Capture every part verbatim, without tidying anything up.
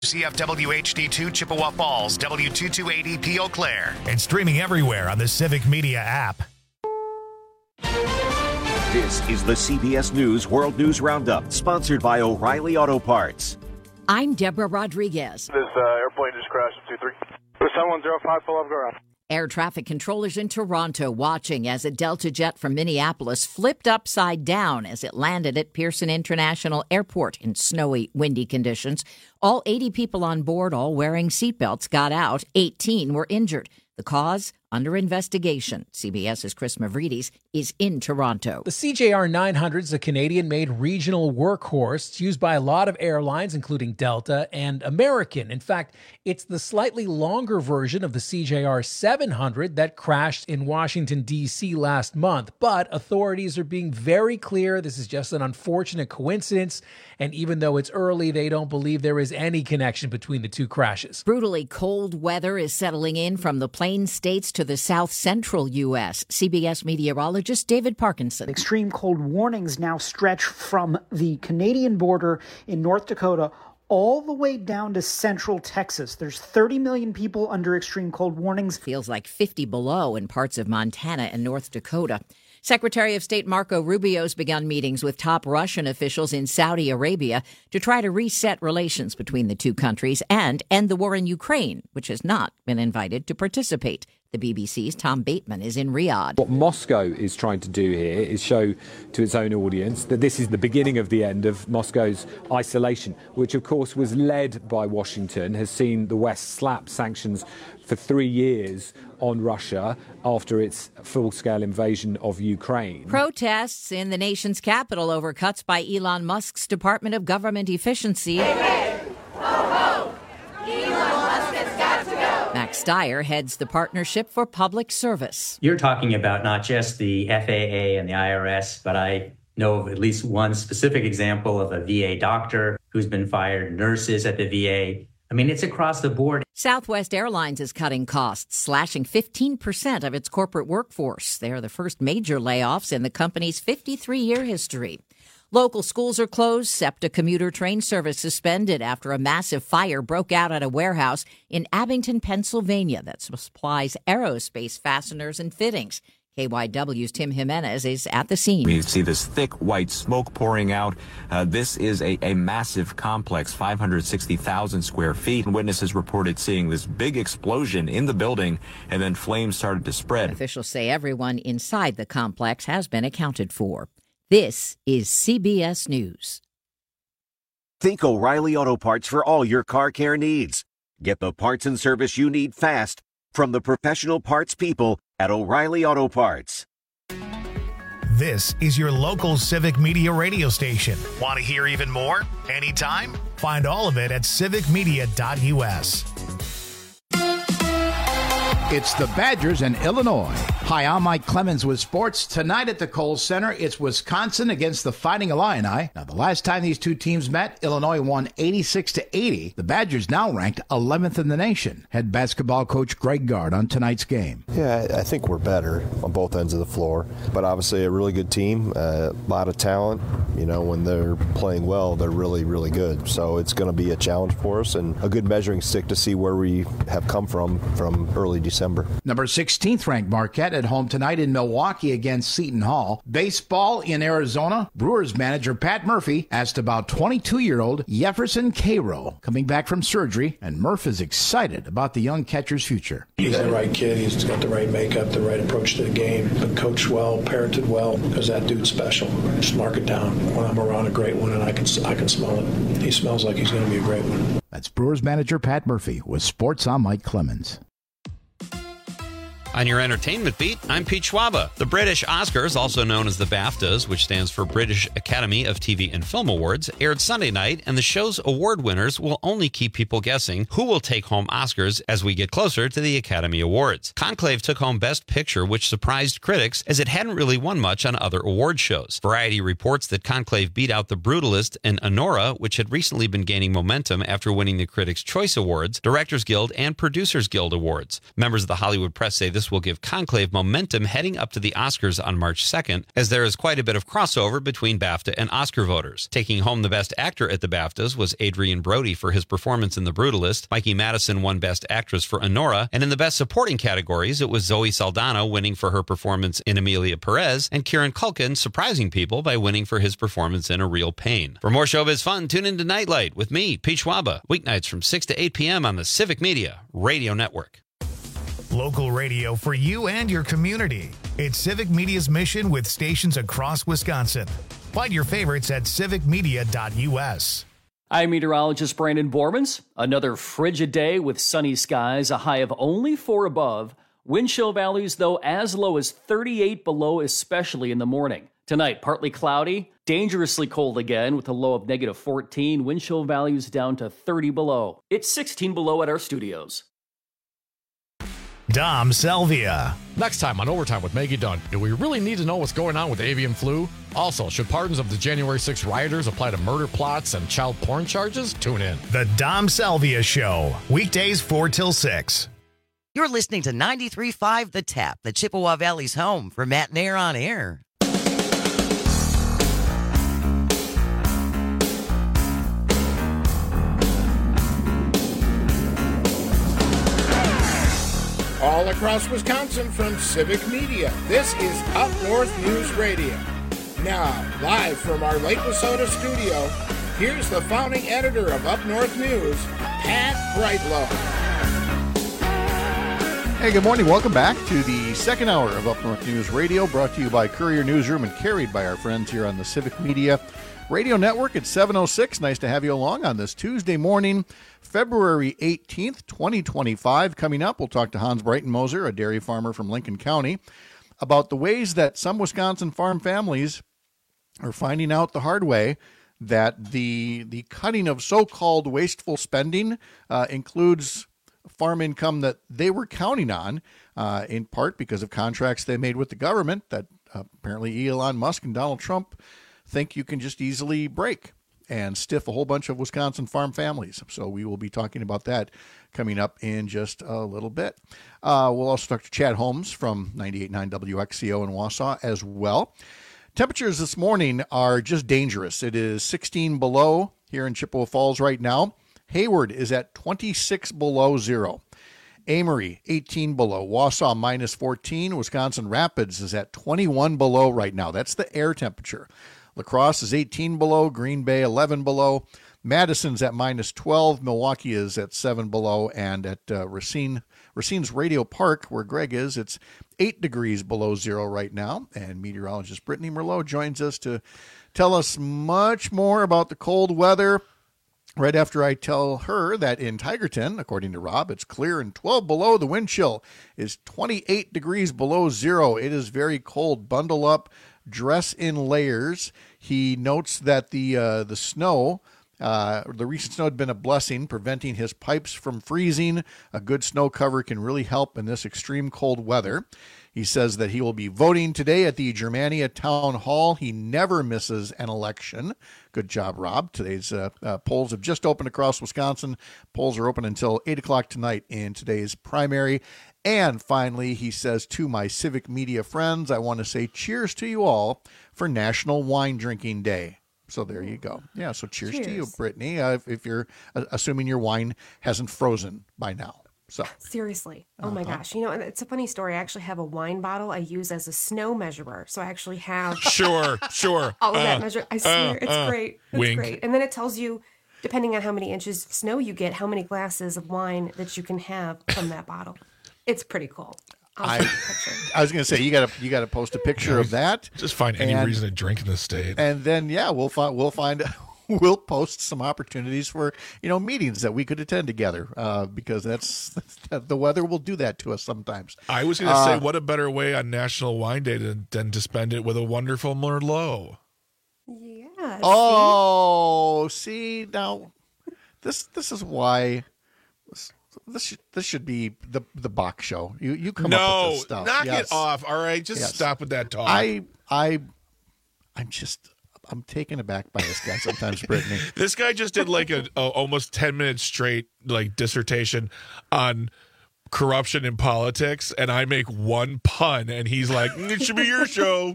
C F W H D two Chippewa Falls, W two two eight E P Eau Claire, and streaming everywhere on the Civic Media app. This is the C B S News World News Roundup, sponsored by O'Reilly Auto Parts. I'm Deborah Rodriguez. This uh, airplane just crashed at two three. seven one zero five, full off ground. Air traffic controllers in Toronto watching as a Delta jet from Minneapolis flipped upside down as it landed at Pearson International Airport in snowy, windy conditions. All eighty people on board, all wearing seatbelts, got out. eighteen were injured. The cause? Under investigation. CBS's Chris Mavridis is in Toronto. The C J R nine hundred is a Canadian-made regional workhorse. It's used by a lot of airlines, including Delta and American. In fact, it's the slightly longer version of the C J R seven hundred that crashed in Washington, D C last month. But authorities are being very clear this is just an unfortunate coincidence. And even though it's early, they don't believe there is any connection between the two crashes. Brutally cold weather is settling in from the Plain States to the south central U S. C B S meteorologist David Parkinson. Extreme cold warnings now stretch from the Canadian border in North Dakota all the way down to central Texas. There's thirty million people under extreme cold warnings. Feels like fifty below in parts of Montana and North Dakota. Secretary of State Marco Rubio's begun meetings with top Russian officials in Saudi Arabia to try to reset relations between the two countries and end the war in Ukraine, which has not been invited to participate. The B B C's Tom Bateman is in Riyadh. What Moscow is trying to do here is show to its own audience that this is the beginning of the end of Moscow's isolation, which of course was led by Washington, has seen the West slap sanctions for three years on Russia after its full-scale invasion of Ukraine. Protests in the nation's capital over cuts by Elon Musk's Department of Government Efficiency. Hey, hey, ho, ho. Elon Musk has got to go. Max Stier heads the Partnership for Public Service. You're talking about not just the F A A and the I R S, but I know of at least one specific example of a V A doctor who's been fired, nurses at the V A. I mean, it's across the board. Southwest Airlines is cutting costs, slashing fifteen percent of its corporate workforce. They are the first major layoffs in the company's fifty-three-year history. Local schools are closed. SEPTA commuter train service suspended after a massive fire broke out at a warehouse in Abington, Pennsylvania that supplies aerospace fasteners and fittings. K Y W's Tim Jimenez is at the scene. We see this thick white smoke pouring out. Uh, this is a, a massive complex, five hundred sixty thousand square feet. Witnesses reported seeing this big explosion in the building, and then flames started to spread. Officials say everyone inside the complex has been accounted for. This is C B S News. Think O'Reilly Auto Parts for all your car care needs. Get the parts and service you need fast from the professional parts people at O'Reilly Auto Parts. This is your local Civic Media radio station. Want to hear even more? Anytime? Find all of it at civic media dot U S. It's the Badgers and Illinois. Hi, I'm Mike Clemens with sports. Tonight at the Kohl Center, it's Wisconsin against the Fighting Illini. Now, the last time these two teams met, Illinois won eighty-six to eighty. The Badgers now ranked eleventh in the nation. Head basketball coach Greg Gard on tonight's game. Yeah, I think we're better on both ends of the floor, but obviously a really good team, a lot of talent. You know, when they're playing well, they're really, really good. So it's going to be a challenge for us and a good measuring stick to see where we have come from from early December. Number sixteenth ranked Marquette at home tonight in Milwaukee against Seton Hall. Baseball in Arizona. Brewers manager Pat Murphy asked about twenty-two-year-old Jefferson Cairo coming back from surgery, and Murph is excited about the young catcher's future. He's the right kid. He's got the right makeup, the right approach to the game, been coached well, parented well, because that dude's special. Just mark it down. When I'm around a great one and I can, I can smell it. He smells like he's going to be a great one. That's Brewers manager Pat Murphy with Sports. I'm Mike Clemens. On your entertainment beat, I'm Pete Schwaba. The British Oscars, also known as the BAFTAs, which stands for British Academy of T V and Film Awards, aired Sunday night, and the show's award winners will only keep people guessing who will take home Oscars as we get closer to the Academy Awards. Conclave took home Best Picture, which surprised critics as it hadn't really won much on other award shows. Variety reports that Conclave beat out The Brutalist and Anora, which had recently been gaining momentum after winning the Critics' Choice Awards, Directors Guild, and Producers Guild Awards. Members of the Hollywood press say this This will give Conclave momentum heading up to the Oscars on March second, as there is quite a bit of crossover between BAFTA and Oscar voters. Taking home the Best Actor at the BAFTAs was Adrian Brody for his performance in The Brutalist. Mikey Madison won Best Actress for Honora, and in the Best Supporting categories, it was Zoe Saldana winning for her performance in Emilia Perez, and Kieran Culkin surprising people by winning for his performance in A Real Pain. For more showbiz fun, tune into Nightlight with me, Pete Schwaba, weeknights from six to eight p.m. on the Civic Media Radio Network. Local radio for you and your community. It's Civic Media's mission with stations across Wisconsin. Find your favorites at civic media dot u s. I'm meteorologist Brandon Bormans. Another frigid day with sunny skies, a high of only four above. Wind chill values, though, as low as thirty-eight below, especially in the morning. Tonight, partly cloudy, dangerously cold again with a low of negative fourteen. Wind chill values down to thirty below. It's sixteen below at our studios. Dom Salvia. Next time on Overtime with Maggie Dunn, do we really need to know what's going on with avian flu? Also, should pardons of the January sixth rioters apply to murder plots and child porn charges? Tune in. The Dom Salvia Show, weekdays four till six. You're listening to ninety-three point five The Tap, the Chippewa Valley's home for Matt Nair on Air. All across Wisconsin from Civic Media, this is Up North News Radio. Now, live from our Lake Wissota studio, here's the founding editor of Up North News, Pat Brightlow. Hey, good morning. Welcome back to the second hour of Up North News Radio, brought to you by Courier Newsroom and carried by our friends here on the Civic Media Radio Network at seven oh six. Nice to have you along on this Tuesday morning, February eighteenth, twenty twenty-five. Coming up, we'll talk to Hans Breitenmoser, a dairy farmer from Lincoln County, about the ways that some Wisconsin farm families are finding out the hard way that the the cutting of so-called wasteful spending uh, includes farm income that they were counting on, uh, in part because of contracts they made with the government that uh, apparently Elon Musk and Donald Trump think you can just easily break and stiff a whole bunch of Wisconsin farm families. So we will be talking about that coming up in just a little bit. Uh, we'll also talk to Chad Holmes from ninety-eight point nine W X C O in Wausau as well. Temperatures this morning are just dangerous. It is sixteen below here in Chippewa Falls right now. Hayward is at twenty-six below zero. Amory, eighteen below. Wausau, minus fourteen. Wisconsin Rapids is at twenty-one below right now. That's the air temperature. La Crosse is eighteen below. Green Bay, eleven below. Madison's at minus twelve. Milwaukee is at seven below. And at uh, Racine, Racine's Radio Park, where Greg is, it's eight degrees below zero right now. And meteorologist Brittany Merlot joins us to tell us much more about the cold weather right after I tell her that in Tigerton, according to Rob, it's clear and twelve below. The wind chill is twenty-eight degrees below zero. It is very cold. Bundle up, dress in layers. He notes that the uh, the snow, uh, the recent snow had been a blessing, preventing his pipes from freezing. A good snow cover can really help in this extreme cold weather. He says that he will be voting today at the Germania Town Hall. He never misses an election. Good job, Rob. Today's uh, uh, polls have just opened across Wisconsin. Polls are open until eight o'clock tonight in today's primary. And finally, he says, to my Civic Media friends, I want to say cheers to you all for National Wine Drinking Day. So there you go. Yeah, so cheers, cheers. to you, Brittany, uh, if, if you're uh, assuming your wine hasn't frozen by now. So seriously. Oh uh-huh. my gosh. You know, it's a funny story. I actually have a wine bottle I use as a snow measurer. So I actually have Sure, sure. all of uh, that measure. I swear, uh, it's uh, great. It's wink. great. And then it tells you, depending on how many inches of snow you get, how many glasses of wine that you can have from that bottle. It's pretty cool. I, I was going to say you got to you got to post a picture of that. Just find any and, reason to drink in this state, and then yeah, we'll find we'll find we'll post some opportunities for you know meetings that we could attend together uh, because that's the weather will do that to us sometimes. I was going to uh, say, what a better way on National Wine Day than, than to spend it with a wonderful Merlot. Yeah. Oh, see, see now, this this is why. This, This should, this should be the the Bach show. You you come no, up with this stuff. knock yes. it off. All right, just yes. stop with that talk. I I I'm just I'm taken aback by this guy sometimes, Brittany. This guy just did like a, a almost ten minutes straight like dissertation on corruption in politics, and I make one pun, and he's like, mm, "It should be your show."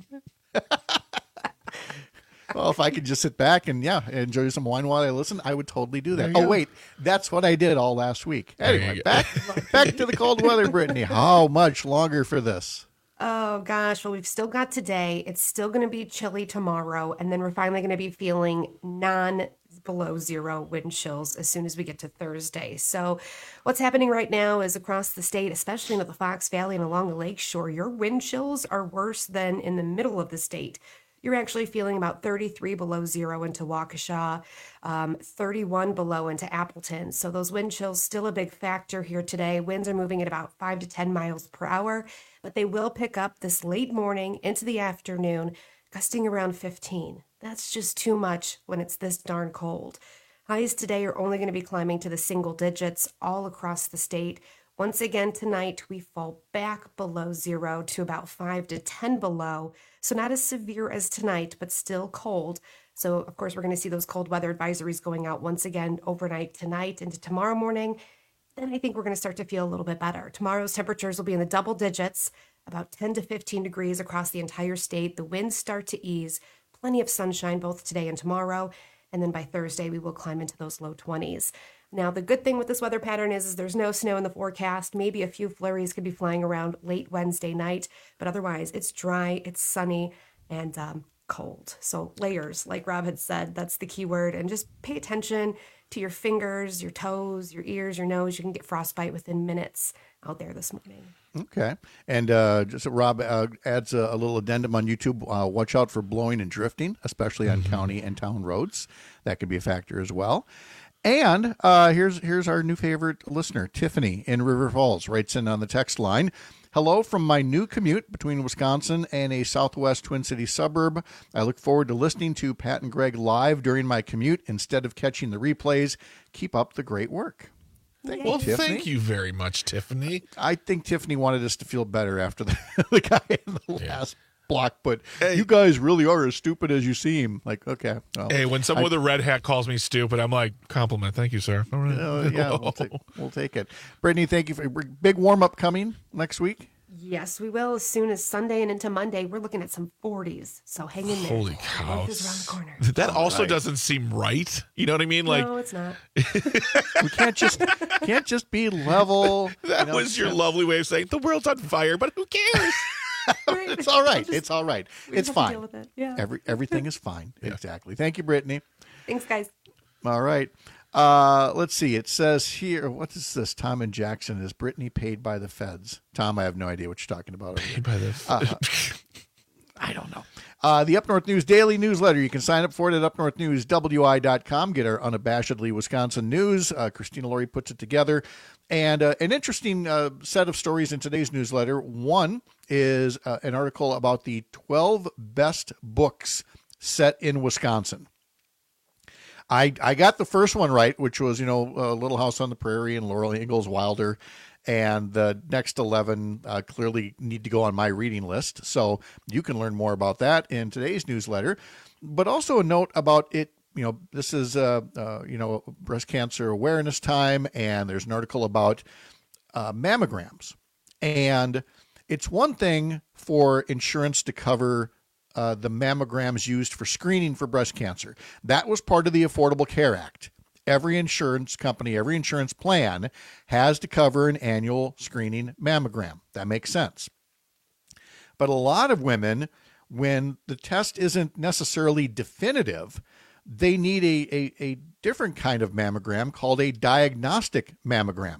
Well, if I could just sit back and, yeah, enjoy some wine while I listen, I would totally do that. There you Oh, go. wait, that's what I did all last week. There you Anyway, go. back, back to the cold weather, Brittany. How much longer for this? Oh gosh, well, we've still got today. It's still going to be chilly tomorrow, and then we're finally going to be feeling non below zero wind chills as soon as we get to Thursday. So what's happening right now is across the state, especially in the Fox Valley and along the lake shore, your wind chills are worse than in the middle of the state. You're actually feeling about thirty-three below zero into Waukesha, um, thirty-one below into Appleton. So those wind chills still a big factor here today. Winds are moving at about five to ten miles per hour, but they will pick up this late morning into the afternoon, gusting around fifteen. That's just too much when it's this darn cold. Highs today are only going to be climbing to the single digits all across the state. Once again tonight, we fall back below zero to about five to ten below. So not as severe as tonight, but still cold. So, of course, we're going to see those cold weather advisories going out once again overnight tonight into tomorrow morning. Then I think we're going to start to feel a little bit better. Tomorrow's temperatures will be in the double digits, about ten to fifteen degrees across the entire state. The winds start to ease. Plenty of sunshine both today and tomorrow. And then by Thursday, we will climb into those low twenties. Now, the good thing with this weather pattern is, is there's no snow in the forecast. Maybe a few flurries could be flying around late Wednesday night, but otherwise it's dry, it's sunny, and um, cold. So layers, like Rob had said, that's the key word. And just pay attention to your fingers, your toes, your ears, your nose. You can get frostbite within minutes out there this morning. Okay. And uh, just Rob uh, adds a, a little addendum on YouTube. Uh, watch out for blowing and drifting, especially on mm-hmm. county and town roads. That could be a factor as well. And uh, here's here's our new favorite listener, Tiffany in River Falls, writes in on the text line. Hello from my new commute between Wisconsin and a southwest Twin Cities suburb. I look forward to listening to Pat and Greg live during my commute instead of catching the replays. Keep up the great work. Thank well, you, thank you very much, Tiffany. I think Tiffany wanted us to feel better after the, the guy in the yeah. last block, but hey, you guys really are as stupid as you seem. Like, okay. Well, hey, when someone I, with a red hat calls me stupid, I'm like, compliment. Thank you, sir. All right. Uh, yeah, we'll take, we'll take it. Brittany, thank you. For big warm-up coming next week. Yes, we will. As soon as Sunday and into Monday, we're looking at some forties. So hang in there. Holy cow! Life is around the corner. That All also right. doesn't seem right. You know what I mean? Like, no, it's not. we can't just can't just be level. That you know, was your lovely way of saying the world's on fire, but who cares? It's all right. Just, it's all right. It's fine. Deal with it. Yeah. Every everything is fine. Yeah. Exactly. Thank you, Brittany. Thanks, guys. All right. Uh, let's see. It says here, what is this? Tom and Jackson, is Brittany paid by the feds? Tom, I have no idea what you're talking about. Paid by the feds. Uh, I don't know. Uh, the Up North News Daily Newsletter. You can sign up for it at up north news w i dot com. Get our unabashedly Wisconsin news. Uh, Christina Laurie puts it together. And uh, an interesting uh, set of stories in today's newsletter. One is uh, an article about the twelve best books set in Wisconsin. I I got the first one right, which was, you know, uh, Little House on the Prairie and Laurel Ingalls Wilder. And the next eleven uh, clearly need to go on my reading list. So you can learn more about that in today's newsletter. But also a note about it. You know, this is, uh, uh, you know, breast cancer awareness time. And there's an article about uh, mammograms. And it's one thing for insurance to cover uh, the mammograms used for screening for breast cancer. That was part of the Affordable Care Act. Every insurance company, every insurance plan has to cover an annual screening mammogram. That makes sense. But a lot of women, when the test isn't necessarily definitive, they need a, a, a different kind of mammogram called a diagnostic mammogram.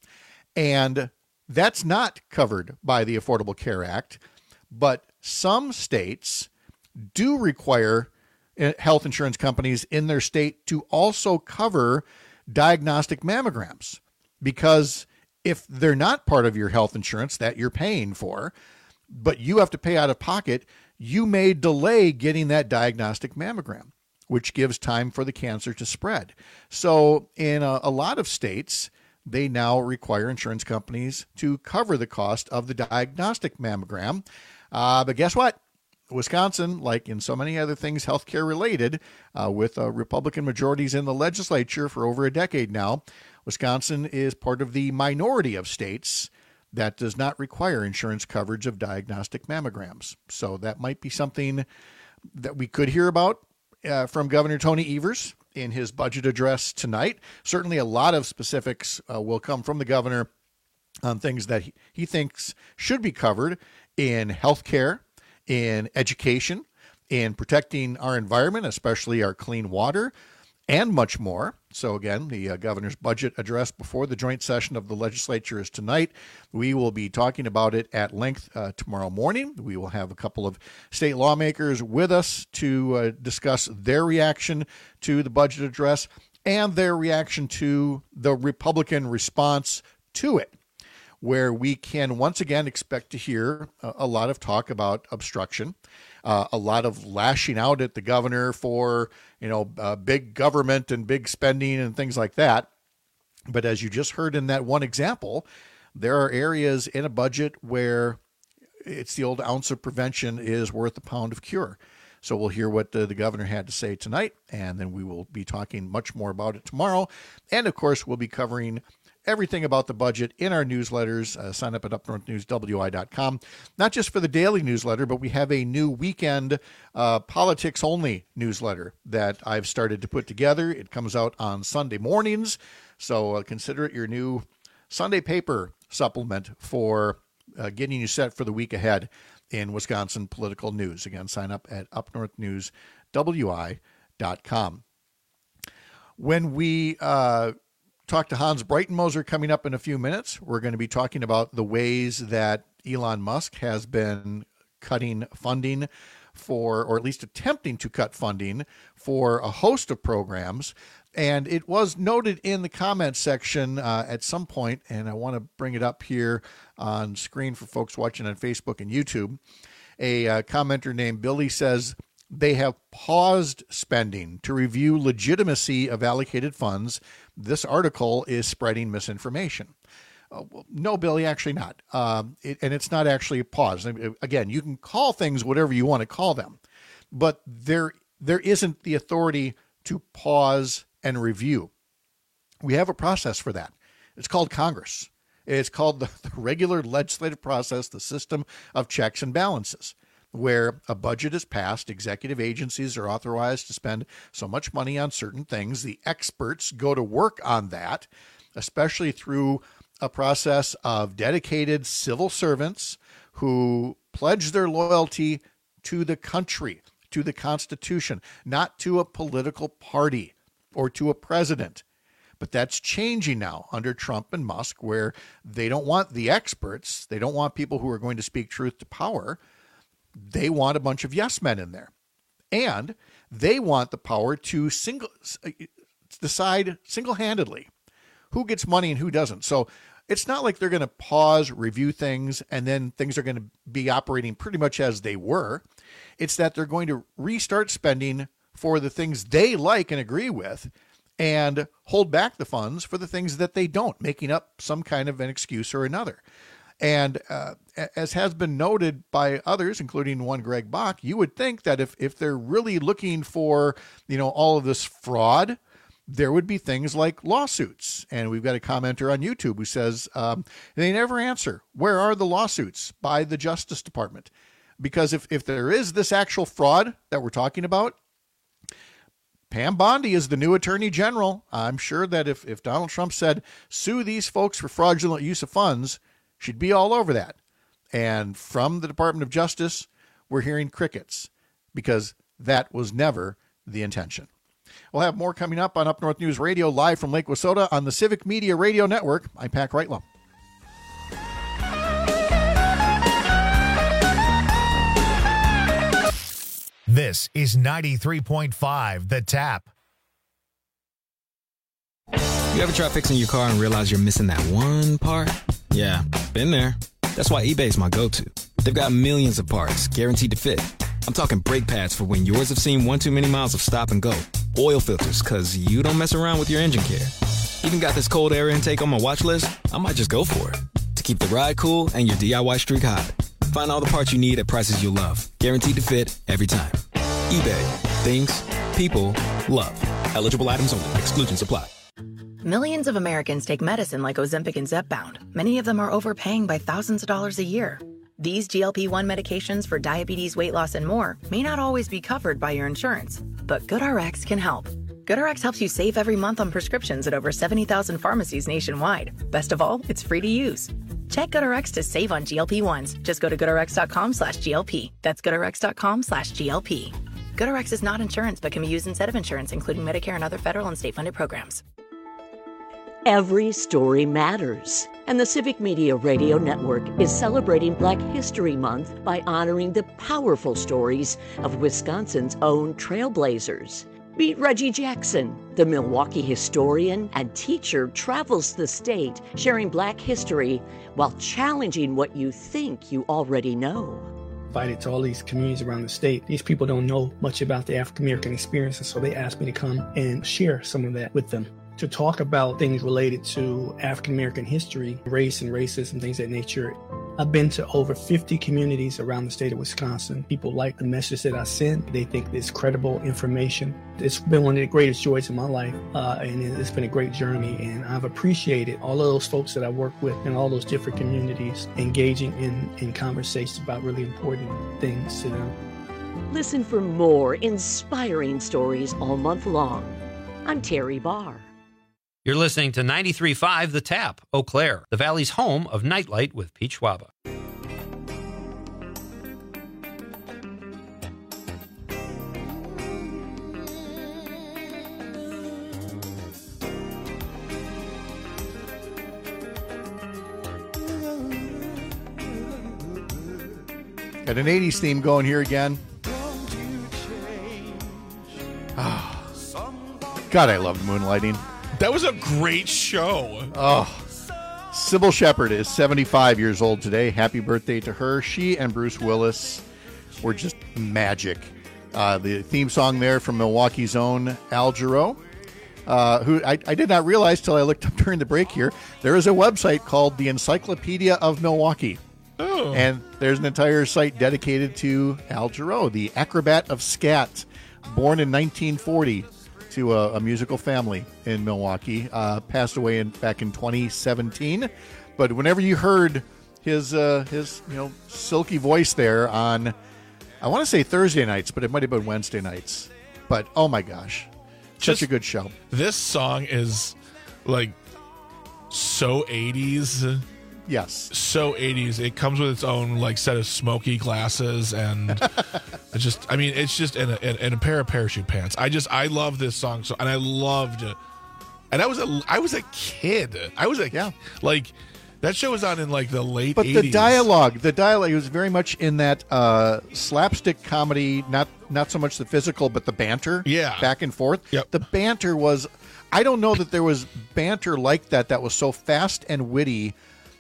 And that's not covered by the Affordable Care Act, but some states do require health insurance companies in their state to also cover diagnostic mammograms, because if they're not part of your health insurance that you're paying for, but you have to pay out of pocket, you may delay getting that diagnostic mammogram, which gives time for the cancer to spread. So in a, a lot of states, they now require insurance companies to cover the cost of the diagnostic mammogram. Uh, but guess what? Wisconsin, like in so many other things healthcare related, uh, with uh, Republican majorities in the legislature for over a decade now, Wisconsin is part of the minority of states that does not require insurance coverage of diagnostic mammograms. So that might be something that we could hear about uh, from Governor Tony Evers in his budget address tonight. Certainly a lot of specifics uh, will come from the governor on things that he, he thinks should be covered in healthcare, in education, in protecting our environment, especially our clean water, and much more. So again, the uh, governor's budget address before the joint session of the legislature is tonight. We will be talking about it at length uh, tomorrow morning. We will have a couple of state lawmakers with us to uh, discuss their reaction to the budget address and their reaction to the Republican response to it, where we can once again expect to hear a, a lot of talk about obstruction, uh, a lot of lashing out at the governor for, you know, uh, big government and big spending and things like that. But as you just heard in that one example, there are areas in a budget where it's the old ounce of prevention is worth a pound of cure. So we'll hear what the, the governor had to say tonight, and then we will be talking much more about it tomorrow. And of course, we'll be covering everything about the budget in our newsletters. Uh, sign up at up north news w i dot com. Not just for the daily newsletter, but we have a new weekend uh, politics-only newsletter that I've started to put together. It comes out on Sunday mornings, so uh, consider it your new Sunday paper supplement for uh, getting you set for the week ahead in Wisconsin political news. Again, sign up at up north news w i dot com. When we uh, talk to Hans Breitenmoser coming up in a few minutes, we're going to be talking about the ways that Elon Musk has been cutting funding for, or at least attempting to cut funding for a host of programs. And it was noted in the comment section uh, at some point, and I want to bring it up here on screen for folks watching on Facebook and YouTube. A uh, commenter named Billy says, they have paused spending to review legitimacy of allocated funds. This article is spreading misinformation. Uh, well, no, Billy, actually not. Um, it, and it's not actually a pause. I mean, again, you can call things whatever you want to call them, but there there isn't the authority to pause and review. We have a process for that. It's called Congress. It's called the, the regular legislative process, the system of checks and balances, where a budget is passed, executive agencies are authorized to spend so much money on certain things. The experts go to work on that, especially through a process of dedicated civil servants who pledge their loyalty to the country, to the Constitution, not to a political party or to a president. But that's changing now under Trump and Musk, where they don't want the experts. They don't want people who are going to speak truth to power. They want a bunch of yes men in there. And they want the power to single decide single-handedly who gets money and who doesn't. So it's not like they're going to pause, review things, and then things are going to be operating pretty much as they were. It's that they're going to restart spending for the things they like and agree with and hold back the funds for the things that they don't, making up some kind of an excuse or another. And uh, as has been noted by others, including one Greg Bach, you would think that if, if they're really looking for, you know, all of this fraud, there would be things like lawsuits. And we've got a commenter on YouTube who says um, they never answer. Where are the lawsuits by the Justice Department? Because if, if there is this actual fraud that we're talking about, Pam Bondi is the new attorney general. I'm sure that if, if Donald Trump said, sue these folks for fraudulent use of funds, she'd be all over that. And from the Department of Justice, we're hearing crickets because that was never the intention. We'll have more coming up on Up North News Radio, live from Lake Wissota on the Civic Media Radio Network. I'm Pat Kreitlow. This is ninety-three point five The Tap. You ever try fixing your car and realize you're missing that one part? Yeah, been there. That's why eBay's my go-to. They've got millions of parts guaranteed to fit. I'm talking brake pads for when yours have seen one too many miles of stop and go. Oil filters, because you don't mess around with your engine care. Even got this cold air intake on my watch list. I might just go for it. To keep the ride cool and your D I Y streak hot. Find all the parts you need at prices you'll love. Guaranteed to fit every time. eBay. Things. People. Love. Eligible items only. Exclusions apply. Millions of Americans take medicine like Ozempic and Zepbound. Many of them are overpaying by thousands of dollars a year. These G L P one medications for diabetes, weight loss, and more may not always be covered by your insurance, but GoodRx can help. GoodRx helps you save every month on prescriptions at over seventy thousand pharmacies nationwide. Best of all, it's free to use. Check GoodRx to save on G L P ones. Just go to goodrx.com slash GLP. That's goodrx.com slash GLP. GoodRx is not insurance, but can be used instead of insurance, including Medicare and other federal and state-funded programs. Every story matters, and the Civic Media Radio Network is celebrating Black History Month by honoring the powerful stories of Wisconsin's own trailblazers. Meet Reggie Jackson, the Milwaukee historian and teacher, travels the state sharing Black history while challenging what you think you already know. Invited to all these communities around the state. These people don't know much about the African American experience, and so they asked me to come and share some of that with them, to talk about things related to African American history, race and racism, things of that nature. I've been to over fifty communities around the state of Wisconsin. People like the message that I send. They think it's credible information. It's been one of the greatest joys in my life, uh, and it's been a great journey. And I've appreciated all of those folks that I work with in all those different communities, engaging in, in conversations about really important things to them. Listen for more inspiring stories all month long. I'm Terry Barr. You're listening to ninety-three point five The Tap, Eau Claire, the Valley's home of Nightlight with Pete Schwaba. Got an eighties theme going here again. Oh. God, I love Moonlighting. That was a great show. Oh, Sybil Shepherd is seventy-five years old today. Happy birthday to her. She and Bruce Willis were just magic. Uh, the theme song there from Milwaukee's own Al Jarreau, uh, who I, I did not realize till I looked up during the break here. There is a website called the Encyclopedia of Milwaukee. Oh. And there's an entire site dedicated to Al Jarreau, the acrobat of scat, born in nineteen forty. To a, a musical family in Milwaukee, uh, passed away in, back in twenty seventeen. But whenever you heard his uh, his you know silky voice there on, I want to say Thursday nights, but it might have been Wednesday nights. But oh my gosh, such Just, a good show. This song is like so eighties. Yes, so eighties. It comes with its own like set of smoky glasses, and it's just, I mean, it's just in a, in, in a pair of parachute pants. I just, I love this song so, and I loved, and I was a, I was a kid. I was a, yeah. like that show was on in like the late. But eighties. the dialogue, the dialogue was very much in that uh, slapstick comedy. Not not so much the physical, but the banter. Yeah, back and forth. Yep. The banter was. I don't know that there was banter like that. That was so fast and witty.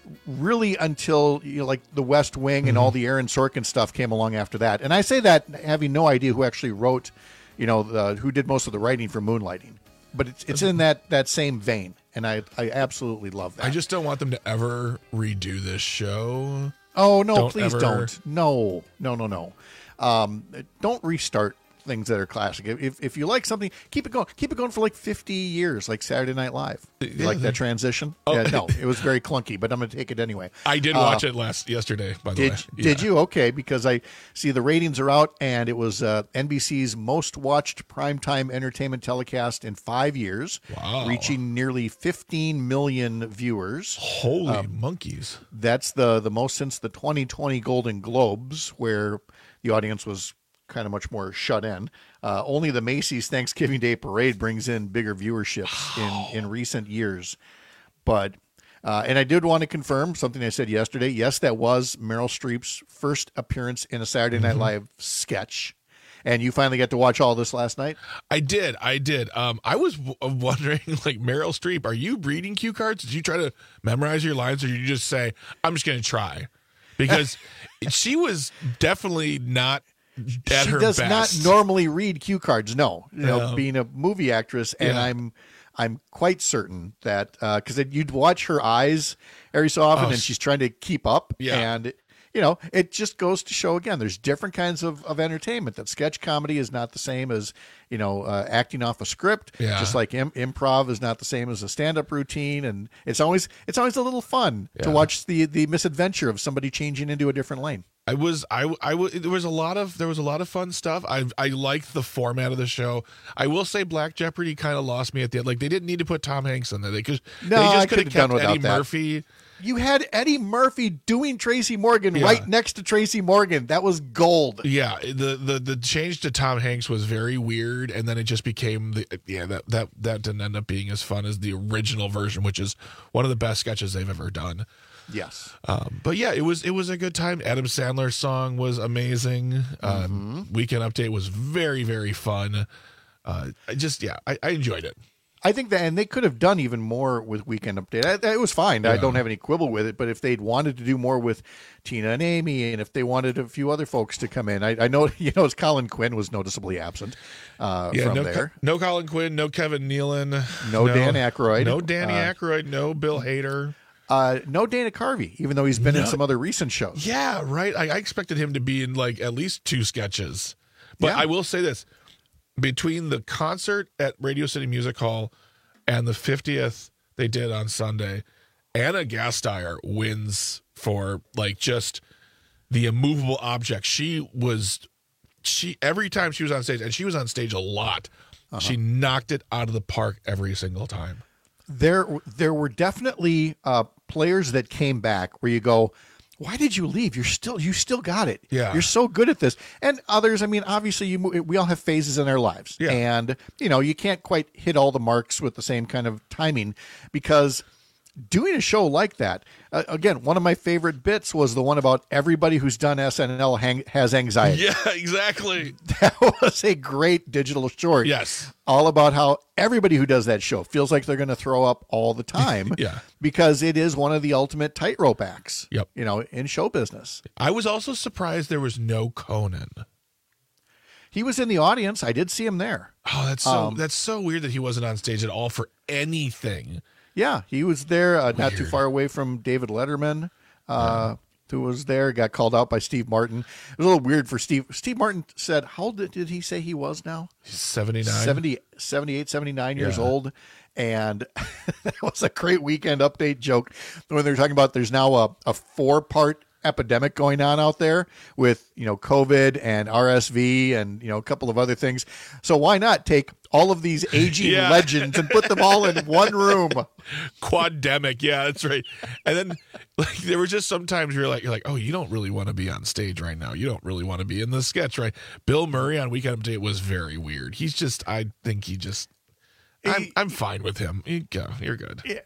Really until you know, like the West Wing and mm-hmm. all the Aaron Sorkin stuff came along after that. And I say that having no idea who actually wrote, you know, the, who did most of the writing for Moonlighting. But it's it's in that, that same vein, and I I absolutely love that. I just don't want them to ever redo this show. Oh no, don't please ever... don't. No, no, no, no. Um, don't restart things that are classic. If if you like something, keep it going. Keep it going for like fifty years, like Saturday Night Live. You yeah, like that transition? Oh. Yeah, no, it was very clunky, but I'm going to take it anyway. I did watch uh, it last yesterday. By the did, way, yeah. Did you? Okay, because I see the ratings are out, and it was uh, N B C's most watched primetime entertainment telecast in five years, wow. reaching nearly fifteen million viewers. Holy um, monkeys! That's the the most since the twenty twenty Golden Globes, where the audience was kind of much more shut in. Uh, only the Macy's Thanksgiving Day Parade brings in bigger viewerships in, in recent years. But, uh, and I did want to confirm something I said yesterday. Yes, that was Meryl Streep's first appearance in a Saturday Night Live sketch. And you finally got to watch all this last night? I did. I did. Um, I was w- wondering, like, Meryl Streep, are you reading cue cards? Did you try to memorize your lines, or did you just say, I'm just going to try? Because she was definitely not at she her does best. not normally read cue cards. No, you know, Yeah. being a movie actress, and Yeah. I'm I'm quite certain that because you'd watch her eyes every so often, Oh, and she's trying to keep up, Yeah. and you know, it just goes to show again, there's different kinds of, of entertainment. That sketch comedy is not the same as, you know, uh, acting off a script. Yeah. Just like Im- improv is not the same as a stand-up routine. And it's always it's always a little fun Yeah. to watch the the misadventure of somebody changing into a different lane. I was I I w- there was a lot of there was a lot of fun stuff. I I liked the format of the show. I will say Black Jeopardy kind of lost me at the end. Like they didn't need to put Tom Hanks in there. They could No, they I just could have could've kept done without Eddie that. Murphy. You had Eddie Murphy doing Tracy Morgan Yeah. right next to Tracy Morgan. That was gold. Yeah, the, the the change to Tom Hanks was very weird, and then it just became the yeah that that that didn't end up being as fun as the original version, which is one of the best sketches they've ever done. Yes. Um, but yeah, it was it was a good time. Adam Sandler's song was amazing. Um, Mm-hmm. Weekend Update was very very fun. Uh, I just yeah, I, I enjoyed it. I think that, and they could have done even more with Weekend Update. I, it was fine. I Yeah. don't have any quibble with it. But if they'd wanted to do more with Tina and Amy, and if they wanted a few other folks to come in, I, I know you know Colin Quinn was noticeably absent uh, Yeah, from no, there. Co- no Colin Quinn, no Kevin Nealon, No Dan Aykroyd. no Danny Uh, Aykroyd, no Bill Hader. Uh, no Dana Carvey, even though he's been in No. some other recent shows. Yeah, right. I, I expected him to be in like at least two sketches. But Yeah. I will say this: between the concert at Radio City Music Hall and the fiftieth they did on Sunday, Anna Gasteyer wins for like just the immovable object. She was she every time she was on stage, and she was on stage a lot. Uh-huh. She knocked it out of the park every single time. There, there were definitely uh, players that came back where you go, why did you leave? You're still, you still got it. Yeah. You're so good at this. And others, I mean, obviously you, mo- we all have phases in our lives. Yeah. And, you know, you can't quite hit all the marks with the same kind of timing because doing a show like that, uh, again, one of my favorite bits was the one about everybody who's done S N L hang, has anxiety. Yeah, exactly. That was a great digital short. Yes. All about how everybody who does that show feels like they're going to throw up all the time. Yeah. Because it is one of the ultimate tightrope acts. Yep. You know, in show business. I was also surprised there was no Conan. He was in the audience. I did see him there. Oh, that's so Um, that's so weird that he wasn't on stage at all for anything. Yeah, he was there, uh, not too far away from David Letterman, uh, who was there. Got called out by Steve Martin. It was a little weird for Steve. Steve Martin said, how old did, did he say he was now? seventy-nine seventy, seventy-eight, seventy-nine years Yeah. old. And that was a great Weekend Update joke when they're talking about there's now a, a four-part epidemic going on out there with, you know, COVID and R S V and, you know, a couple of other things. So why not take all of these aging Yeah. legends and put them all in one room? Quademic, yeah, that's right. And then like there were just sometimes you're like you're like, oh, you don't really want to be on stage right now. You don't really want to be in the sketch, right? Bill Murray on Weekend Update was very weird. He's just I think he just I'm I'm fine with him. You go, you're good. Yeah.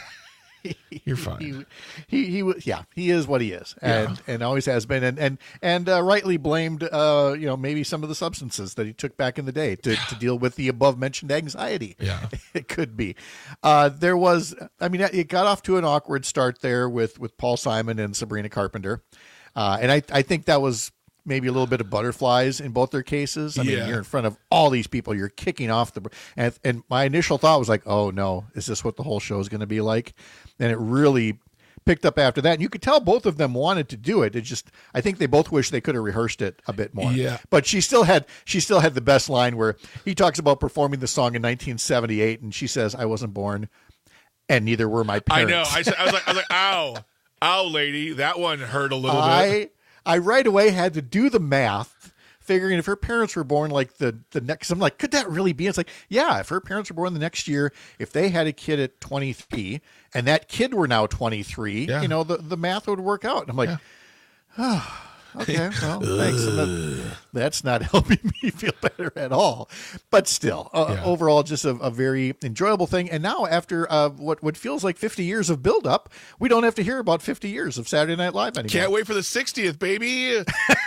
You're fine. He, he, he, was- yeah, he is what he is, and and always has been, and and and uh, rightly blamed, uh, you know, maybe some of the substances that he took back in the day to, to deal with the above mentioned anxiety. Yeah, it could be. Uh, there was, I mean, it got off to an awkward start there with with Paul Simon and Sabrina Carpenter, uh, and I I think that was maybe a little bit of butterflies in both their cases. I mean, Yeah. you're in front of all these people, you're kicking off the, and, and my initial thought was like, oh no, is this what the whole show is going to be like? And it really picked up after that. And you could tell both of them wanted to do it. It just, I think they both wish they could have rehearsed it a bit more. Yeah. But she still had, she still had the best line where he talks about performing the song in nineteen seventy-eight. And she says, I wasn't born and neither were my I parents. know. I, said- I was like I was like, ow. Ow, lady. That one hurt a little bit. I, I right away had to do the math, figuring if her parents were born like the, the next, I'm like, could that really be? It's like, yeah, if her parents were born the next year, if they had a kid at twenty-three and that kid were now twenty-three, Yeah. you know, the, the math would work out. And I'm like, oh, okay, well, thanks. And that, that's not helping me feel better at all. But still, uh, Yeah. overall, just a, a very enjoyable thing. And now after uh, what, what feels like fifty years of buildup, we don't have to hear about fifty years of Saturday Night Live anymore. Can't wait for the sixtieth, baby.